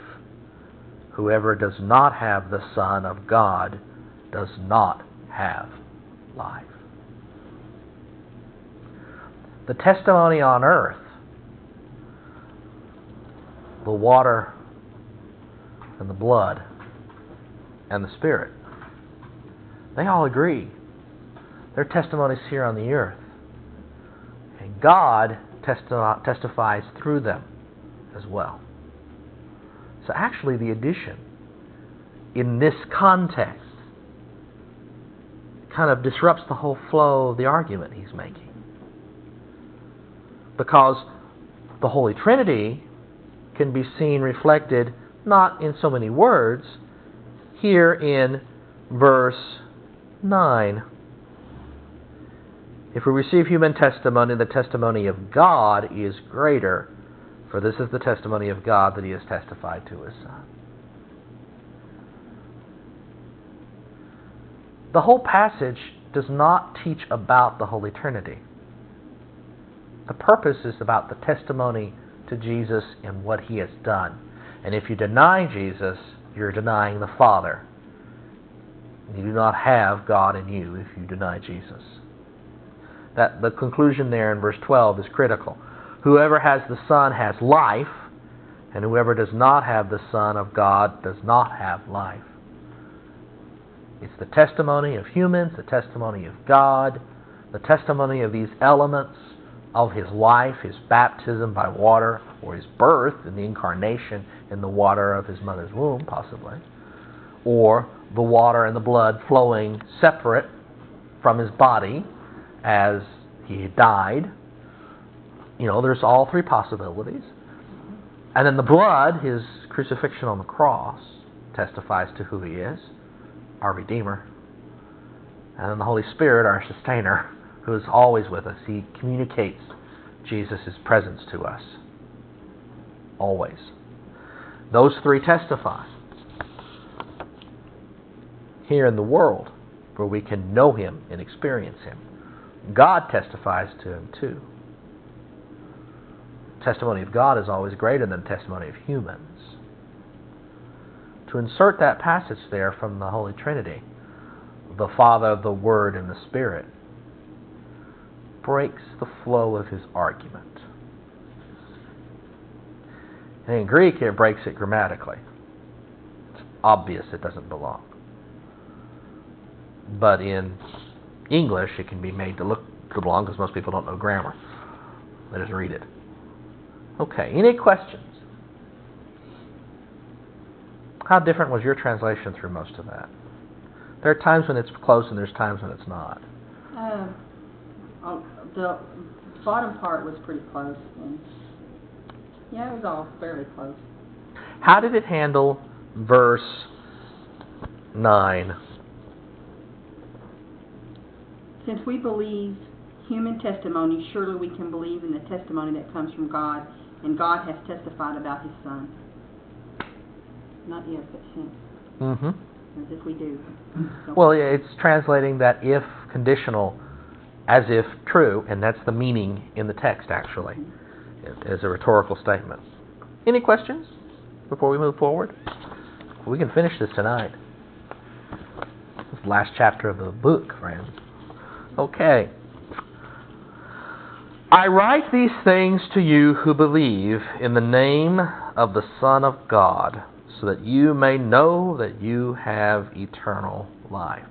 Whoever does not have the Son of God does not have life. The testimony on earth, the water and the blood and the Spirit, they all agree. Their testimonies here on the earth. And God testifies through them as well. So actually the addition in this context kind of disrupts the whole flow of the argument he's making. Because the Holy Trinity can be seen reflected not in so many words, here in verse 9. If we receive human testimony, the testimony of God is greater, for this is the testimony of God that He has testified to His Son. The whole passage does not teach about the Holy Trinity. The purpose is about the testimony to Jesus and what He has done. And if you deny Jesus, you're denying the Father. You do not have God in you if you deny Jesus. That the conclusion there in verse 12 is critical. Whoever has the Son has life, and whoever does not have the Son of God does not have life. It's the testimony of humans, the testimony of God, the testimony of these elements of His life, His baptism by water, or His birth in the incarnation in the water of His mother's womb, possibly, or the water and the blood flowing separate from His body as He died. You know, there's all three possibilities. And then the blood, His crucifixion on the cross, testifies to who He is, our Redeemer. And then the Holy Spirit, our Sustainer, who is always with us. He communicates Jesus' presence to us. Always. Those three testify. Here in the world, where we can know Him and experience Him, God testifies to Him too. The testimony of God is always greater than the testimony of humans. To insert that passage there from the Holy Trinity, the Father, the Word, and the Spirit, breaks the flow of his argument. And in Greek, it breaks it grammatically. It's obvious it doesn't belong. But in English, it can be made to look to belong because most people don't know grammar. They just read it. Okay, any questions? How different was your translation through most of that? There are times when it's close and there's times when it's not. The bottom part was pretty close. And yeah, it was all fairly close. How did it handle verse 9? Since we believe human testimony, surely we can believe in the testimony that comes from God, and God has testified about His Son. Not if, but since. Mm-hmm. As if we do. Well, it's translating that if conditional as if true, and that's the meaning in the text, actually, as a rhetorical statement. Any questions before we move forward? We can finish this tonight. This is the last chapter of the book, friends. Okay. I write these things to you who believe in the name of the Son of God, so that you may know that you have eternal life.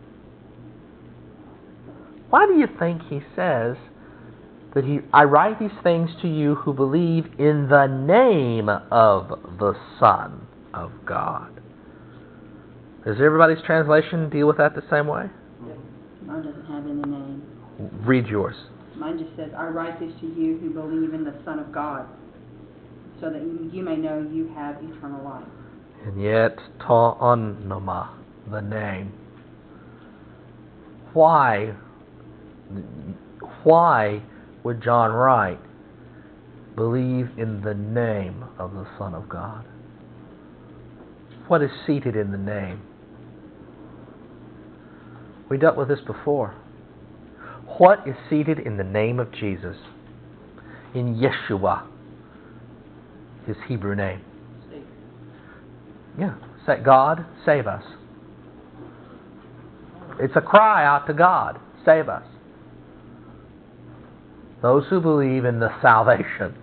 Why do you think he says that I write these things to you who believe in the name of the Son of God? Does everybody's translation deal with that the same way? Mine doesn't have any name. Read yours. Mine just says, I write this to you who believe in the Son of God, so that you may know you have eternal life. And yet, ta onoma, the name. Why would John write, believe in the name of the Son of God? What is seated in the name? We dealt with this before. What is seated in the name of Jesus? In Yeshua, His Hebrew name. Yeah, say, God, save us. It's a cry out to God, save us. Those who believe in the salvation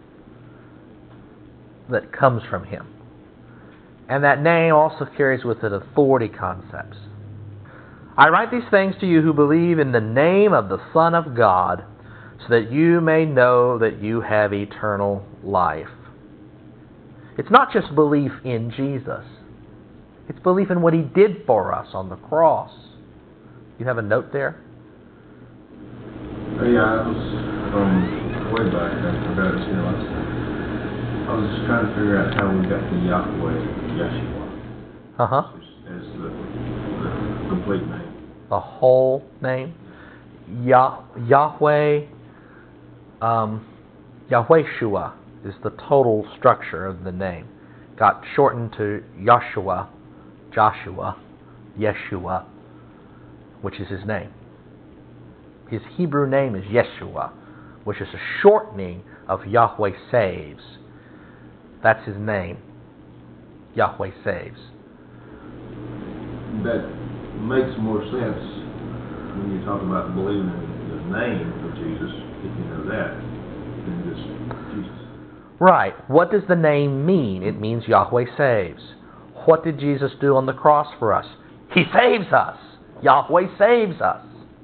that comes from Him. And that name also carries with it authority concepts. I write these things to you who believe in the name of the Son of God, so that you may know that you have eternal life. It's not just belief in Jesus. It's belief in what He did for us on the cross. You have a note there? Yeah, I was way back. I forgot it last time. I was just trying to figure out how we got to Yahweh, Yeshua, as the complete name. The whole name? Yahweh, Yahweh-shua is the total structure of the name. Got shortened to Joshua, Yeshua, which is His name. His Hebrew name is Yeshua, which is a shortening of Yahweh saves. That's His name. Yahweh saves. That makes more sense when you talk about believing in the name of Jesus, if you know that, than just Jesus. Right. What does the name mean? It means Yahweh saves. What did Jesus do on the cross for us? He saves us. Yahweh saves us.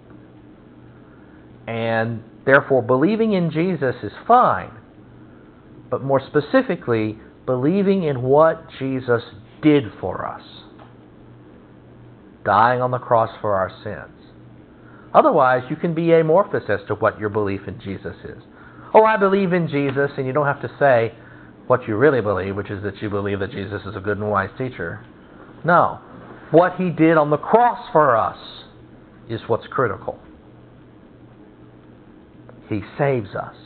And therefore, believing in Jesus is fine. But more specifically, believing in what Jesus did for us. Dying on the cross for our sins. Otherwise, you can be amorphous as to what your belief in Jesus is. Oh, I believe in Jesus, and you don't have to say what you really believe, which is that you believe that Jesus is a good and wise teacher. No. What He did on the cross for us is what's critical. He saves us.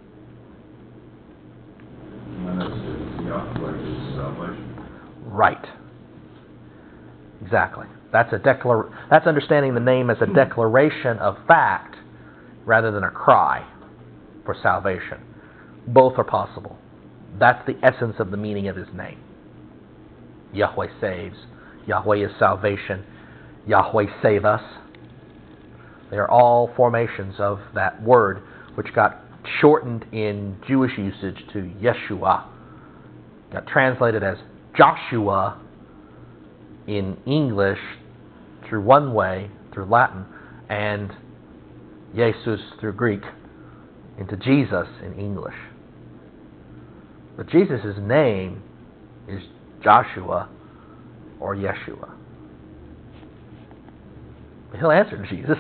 And that's Yahweh is salvation. Right. Exactly. That's understanding the name as a declaration of fact rather than a cry for salvation. Both are possible. That's the essence of the meaning of His name. Yahweh saves. Yahweh is salvation. Yahweh save us. They are all formations of that word, which got shortened in Jewish usage to Yeshua. Got translated as Joshua in English through one way, through Latin, and Jesus through Greek into Jesus in English. But Jesus' name is Joshua or Yeshua. He'll answer Jesus.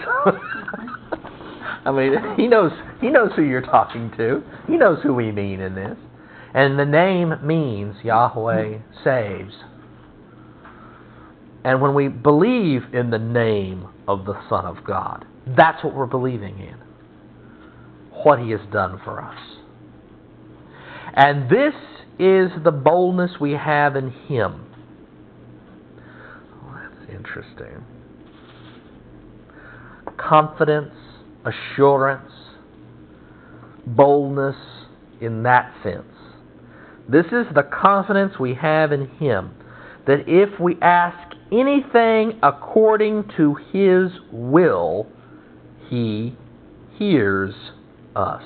I mean, he knows who you're talking to. He knows who we mean in this. And the name means Yahweh saves. And when we believe in the name of the Son of God, that's what we're believing in. What He has done for us. And this is the boldness we have in Him. Oh, that's interesting. Confidence, assurance, boldness in that sense. This is the confidence we have in Him, that if we ask anything according to His will, He hears us.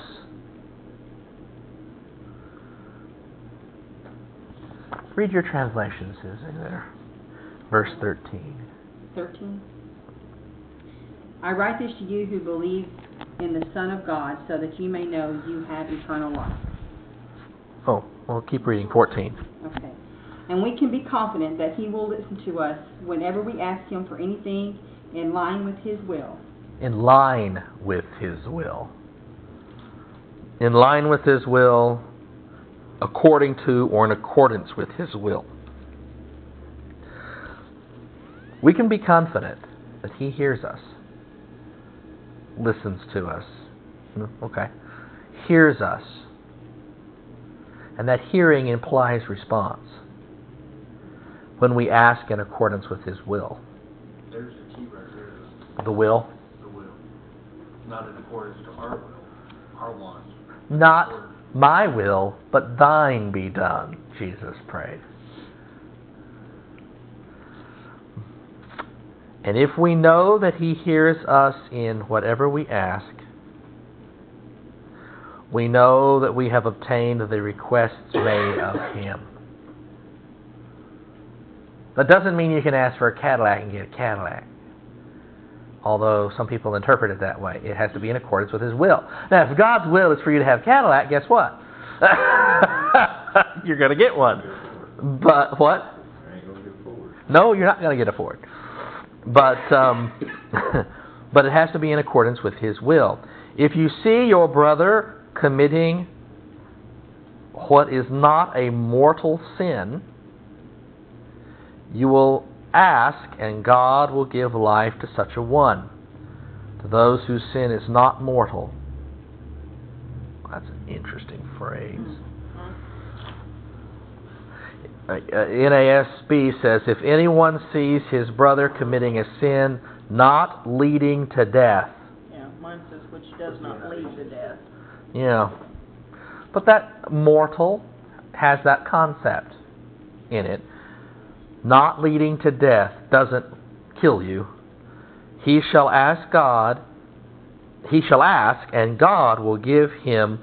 Read your translation, Susan, there. Verse 13. 13. I write this to you who believe in the Son of God, so that you may know you have eternal life. Oh, well, keep reading 14. Okay. And we can be confident that He will listen to us whenever we ask Him for anything in line with His will. In line with His will. In line with His will, according to or in accordance with His will. We can be confident that He hears us, listens to us, okay, hears us, and that hearing implies response when we ask in accordance with His will. There's the key right there. The will? The will. Not in accordance to our will, our wants. Not my will, but thine be done, Jesus prayed. And if we know that He hears us in whatever we ask, we know that we have obtained the requests made of Him. That doesn't mean you can ask for a Cadillac and get a Cadillac. Although some people interpret it that way. It has to be in accordance with His will. Now, if God's will is for you to have a Cadillac, guess what? You're going to get one. But what? I ain't gonna get forward. No, you're not going to get a Ford. But but it has to be in accordance with His will. If you see your brother committing what is not a mortal sin, you will ask, and God will give life to such a one, to those whose sin is not mortal. That's an interesting phrase. NASB says, if anyone sees his brother committing a sin not leading to death. Yeah, mine says which does not lead to death. Yeah. But that mortal has that concept in it. Not leading to death doesn't kill you. He shall ask, and God will give him.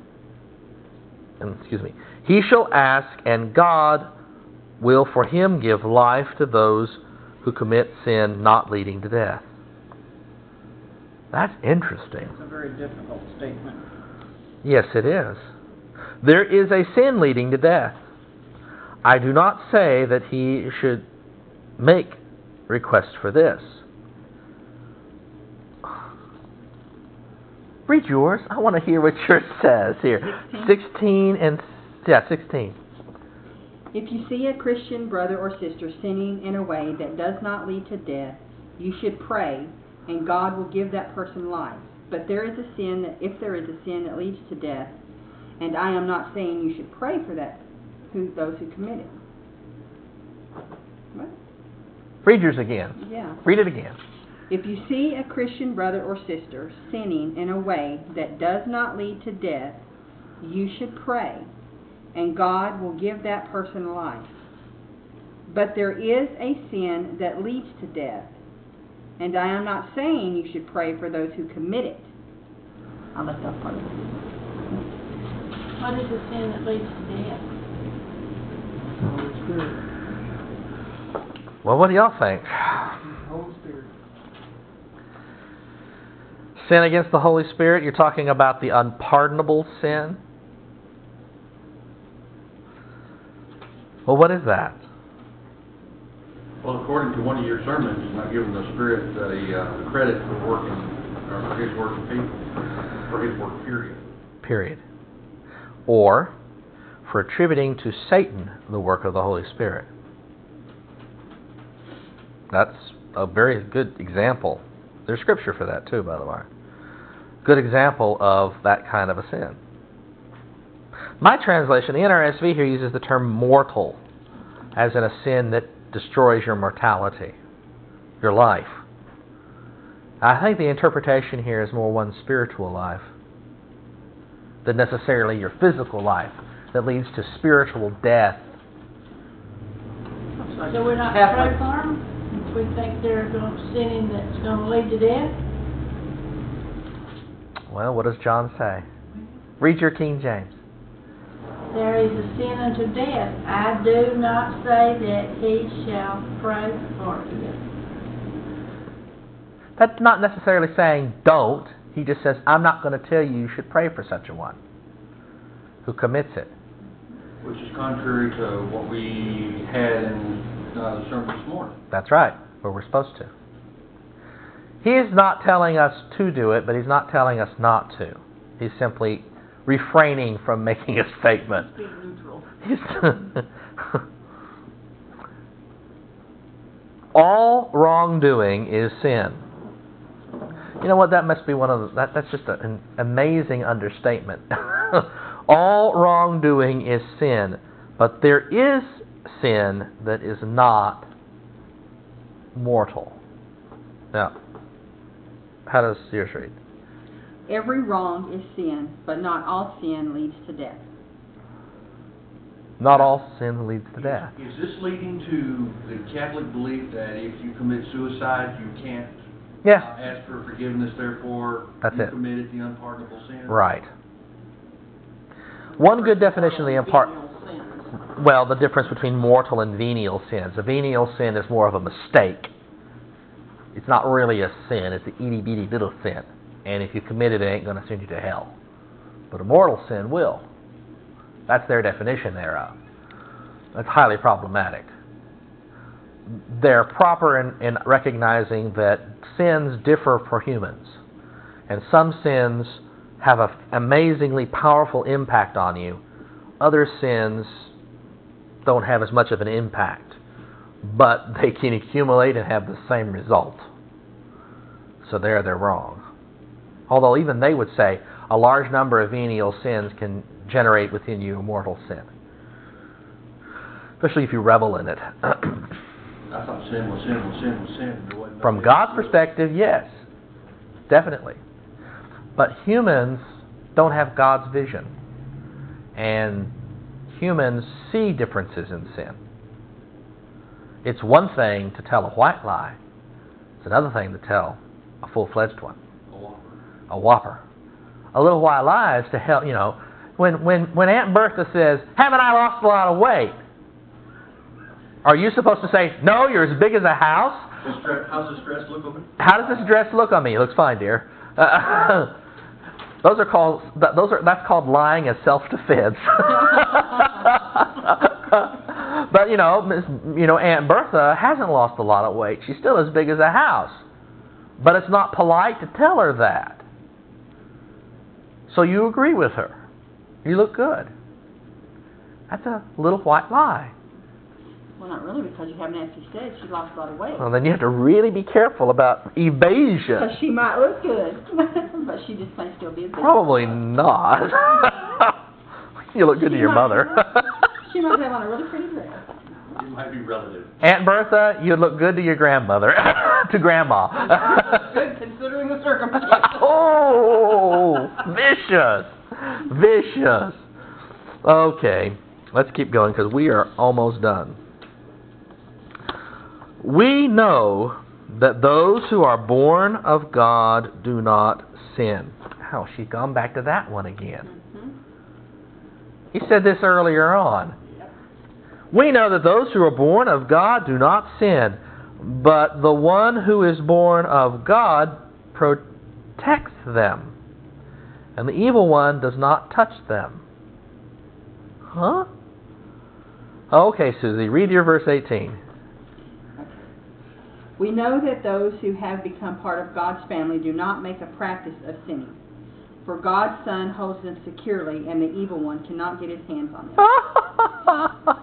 He shall ask, and God will for him give life to those who commit sin not leading to death. That's interesting. It's a very difficult statement. Yes, it is. There is a sin leading to death. I do not say that he should make request for this. Read yours. I want to hear what yours says here. 16. If you see a Christian brother or sister sinning in a way that does not lead to death, you should pray, and God will give that person life. But if there is a sin that leads to death, and I am not saying you should pray for those who commit it. What? Read yours again. Yeah. Read it again. If you see a Christian brother or sister sinning in a way that does not lead to death, you should pray, and God will give that person life. But there is a sin that leads to death, and I am not saying you should pray for those who commit it. I'll let that part. What is the sin that leads to death? Holy Spirit. Well, what do y'all think? Holy Spirit. Sin against the Holy Spirit, you're talking about the unpardonable sin? Well, what is that? Well, according to one of your sermons, not giving the Spirit the credit for working, or for His work in people, for His work, period. Or for attributing to Satan the work of the Holy Spirit. That's a very good example. There's scripture for that too, by the way. Good example of that kind of a sin. My translation, the NRSV here uses the term mortal, as in a sin that destroys your mortality, your life. I think the interpretation here is more one spiritual life than necessarily your physical life that leads to spiritual death. So we're not to pray for them? If we think they're sinning that's going to lead to death? Well, what does John say? Read your King James. There is a sin unto death. I do not say that he shall pray for it. That's not necessarily saying don't. He just says, I'm not going to tell you should pray for such a one who commits it. Which is contrary to what we had in the sermon this morning. That's right, where we're supposed to. He is not telling us to do it, but he's not telling us not to. He's simply refraining from making a statement. Being neutral. All wrongdoing is sin. You know what? That must be that's just an amazing understatement. All wrongdoing is sin, but there is sin that is not mortal. Now, how does yours read? Every wrong is sin, but not all sin leads to death. Not all sin leads to death. Is this leading to the Catholic belief that if you commit suicide, you can't ask for forgiveness, therefore you committed the unpardonable sin? Right. One good definition of the the difference between mortal and venial sins. A venial sin is more of a mistake. It's not really a sin. It's an itty-bitty little sin. And if you commit it, it ain't going to send you to hell. But a mortal sin will. That's their definition thereof. That's highly problematic. They're proper in recognizing that sins differ for humans. And some sins have an amazingly powerful impact on you. Other sins don't have as much of an impact, but they can accumulate and have the same result. So they're wrong. Although even they would say a large number of venial sins can generate within you a mortal sin, especially if you revel in it. I thought sin was sin was sin was sin. From God's perspective, yes, definitely. But humans don't have God's vision, and humans see differences in sin. It's one thing to tell a white lie. It's another thing to tell a full-fledged one. A whopper. A little white lie is to help, when Aunt Bertha says, "Haven't I lost a lot of weight?" Are you supposed to say, "No, you're as big as a house"? How's this dress look on me? How does this dress look on me? It looks fine, dear. That's called lying as self-defense. But Aunt Bertha hasn't lost a lot of weight. She's still as big as a house. But it's not polite to tell her that. So you agree with her. You look good. That's a little white lie. Well, not really, because you have Nancy said she lost a lot of weight. Well, then you have to really be careful about evasion. Because she might look good, but she just may still be a big. Probably not. You look good to your mother. She might have on a really pretty dress. It might be relative. Aunt Bertha, you'd look good to your grandmother, to Grandma. Good considering the circumstances. Oh, vicious. Okay, let's keep going because we are almost done. We know that those who are born of God do not sin. Oh, she's gone back to that one again. He said this earlier on. We know that those who are born of God do not sin, but the one who is born of God protects them, and the evil one does not touch them. Huh? Okay, Susie, read your verse 18. We know that those who have become part of God's family do not make a practice of sinning. For God's Son holds them securely, and the evil one cannot get his hands on them.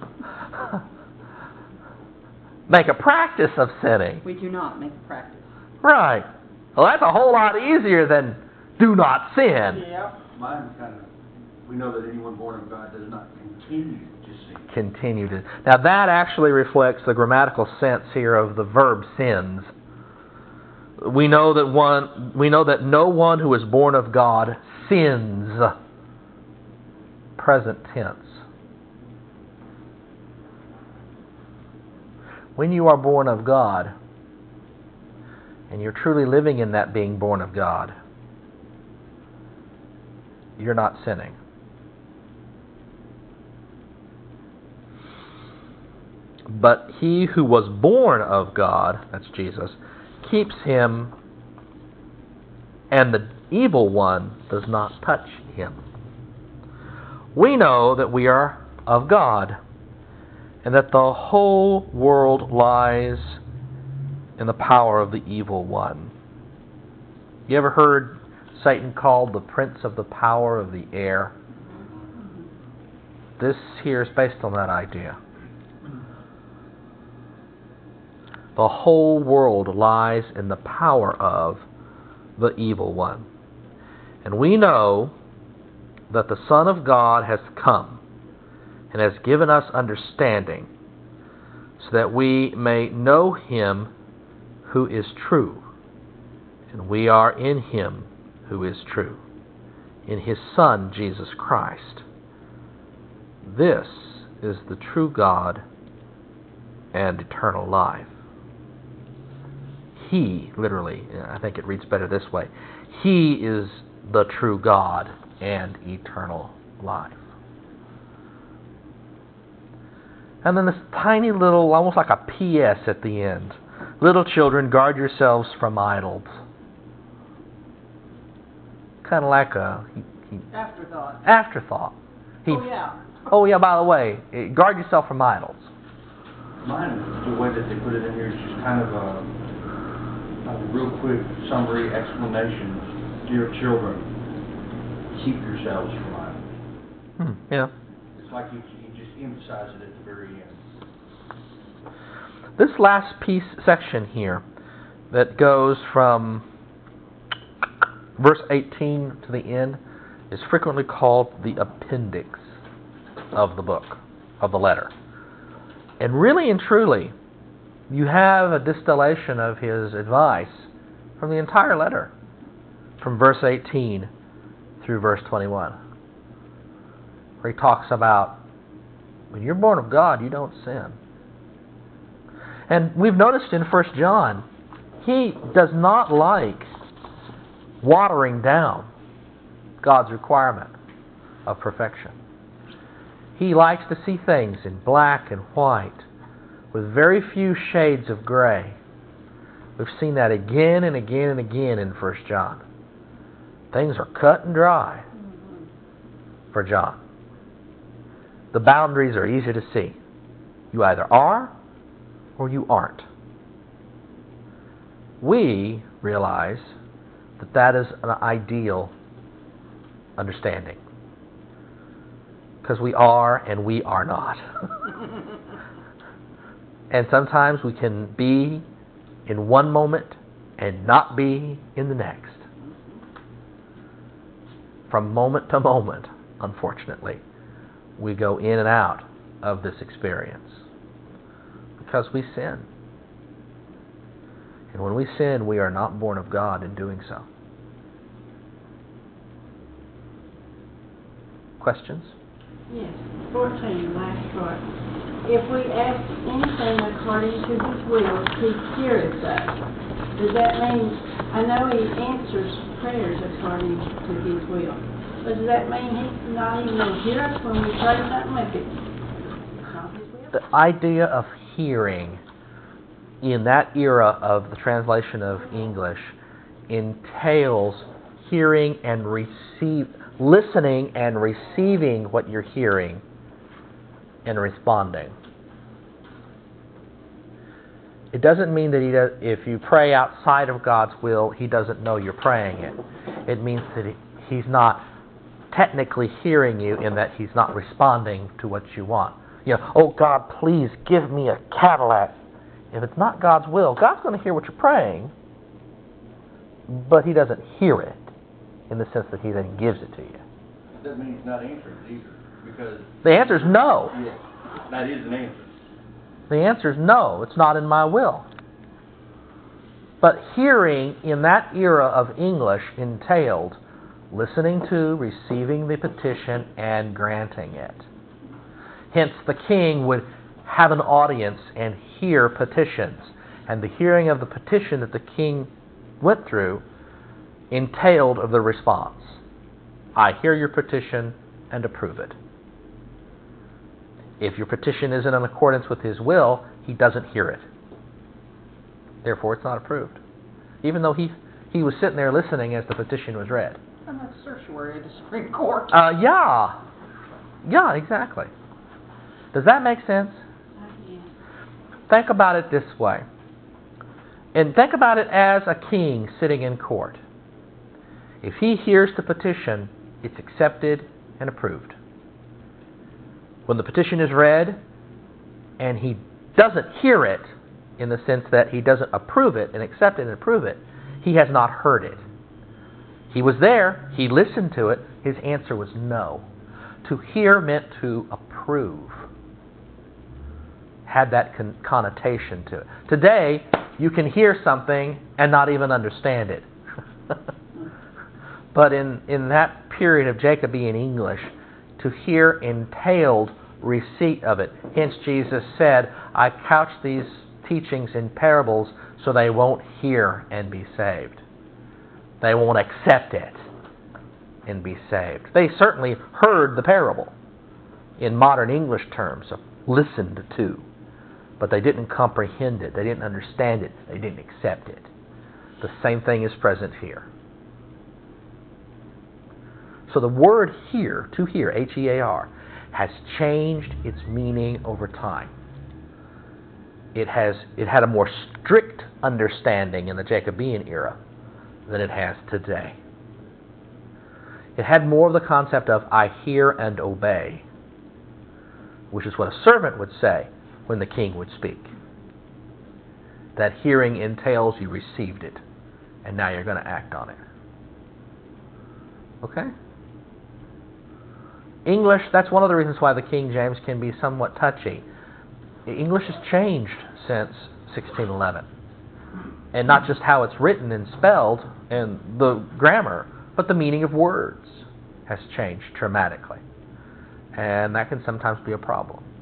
Make a practice of sinning. We do not make a practice. Right. Well, that's a whole lot easier than do not sin. Yep. Mine kind of, we know that anyone born of God does not continue to sin. Continue to. Now that actually reflects the grammatical sense here of the verb sins. We know that no one who is born of God sins. Present tense. When you are born of God, and you're truly living in that being born of God, you're not sinning. But he who was born of God, that's Jesus, keeps him, and the evil one does not touch him. We know that we are of God, and that the whole world lies in the power of the evil one. You ever heard Satan called the prince of the power of the air? This here is based on that idea. The whole world lies in the power of the evil one. And we know that the Son of God has come and has given us understanding so that we may know Him who is true. And we are in Him who is true, in His Son, Jesus Christ. This is the true God and eternal life. He, literally, I think it reads better this way, He is the true God and eternal life. And then this tiny little, almost like a P.S. at the end. Little children, guard yourselves from idols. Kind of like a... Afterthought. Oh yeah, by the way, guard yourself from idols. Mine, the way that they put it in here is just kind of a real quick summary explanation. Dear children, keep yourselves from idols. Yeah. It's like you just emphasize it at the very end. This last section here that goes from verse 18 to the end is frequently called the appendix of the book, of the letter. And really and truly, you have a distillation of his advice from the entire letter, from verse 18 through verse 21, where he talks about, when you're born of God, you don't sin. And we've noticed in 1 John, he does not like watering down God's requirement of perfection. He likes to see things in black and white, with very few shades of gray. We've seen that again and again and again in 1 John. Things are cut and dry for John. The boundaries are easy to see. You either are or you aren't. We realize that that is an ideal understanding. Because we are and we are not. And sometimes we can be in one moment and not be in the next. From moment to moment, unfortunately, we go in and out of this experience. Because we sin. And when we sin, we are not born of God in doing so. Questions? Yes. 14, last part. If we ask anything according to His will, He heareth us. Does that mean, I know He answers prayers according to His will, but does that mean He's not even going to hear us when we pray something like it? Not His will? The idea of hearing in that era of the translation of English entails hearing and listening and receiving what you're hearing and responding. It doesn't mean that if you pray outside of God's will, He doesn't know you're praying it. It means that He's not technically hearing you in that He's not responding to what you want. Oh God, please give me a Cadillac. If it's not God's will, God's going to hear what you're praying, but He doesn't hear it in the sense that He then gives it to you. That doesn't mean He's not answering it either, because... The answer is no. Yes, that is an answer. The answer is no, it's not in my will. But hearing in that era of English entailed listening to, receiving the petition, and granting it. Hence, the king would have an audience and hear petitions. And the hearing of the petition that the king went through entailed of the response. I hear your petition and approve it. If your petition isn't in accordance with His will, He doesn't hear it. Therefore, it's not approved. Even though he was sitting there listening as the petition was read. And that's certiorari of the Supreme Court. Yeah, exactly. Does that make sense? Yeah. Think about it this way. And think about it as a king sitting in court. If he hears the petition, it's accepted and approved. When the petition is read and he doesn't hear it, in the sense that he doesn't approve it and accept it and approve it, he has not heard it. He was there, he listened to it, his answer was no. To hear meant to approve. Had that connotation to it. Today, you can hear something and not even understand it. But in that period of Jacobean English, to hear entailed receipt of it. Hence Jesus said, I couch these teachings in parables so they won't hear and be saved. They won't accept it and be saved. They certainly heard the parable in modern English terms, listened to, but they didn't comprehend it. They didn't understand it. They didn't accept it. The same thing is present here. So the word hear, to hear, H-E-A-R, has changed its meaning over time. It had a more strict understanding in the Jacobean era than it has today. It had more of the concept of I hear and obey, which is what a servant would say when the king would speak. That hearing entails you received it, and now you're going to act on it. Okay? English, that's one of the reasons why the King James can be somewhat touchy. English has changed since 1611. And not just how it's written and spelled and the grammar, but the meaning of words has changed dramatically. And that can sometimes be a problem.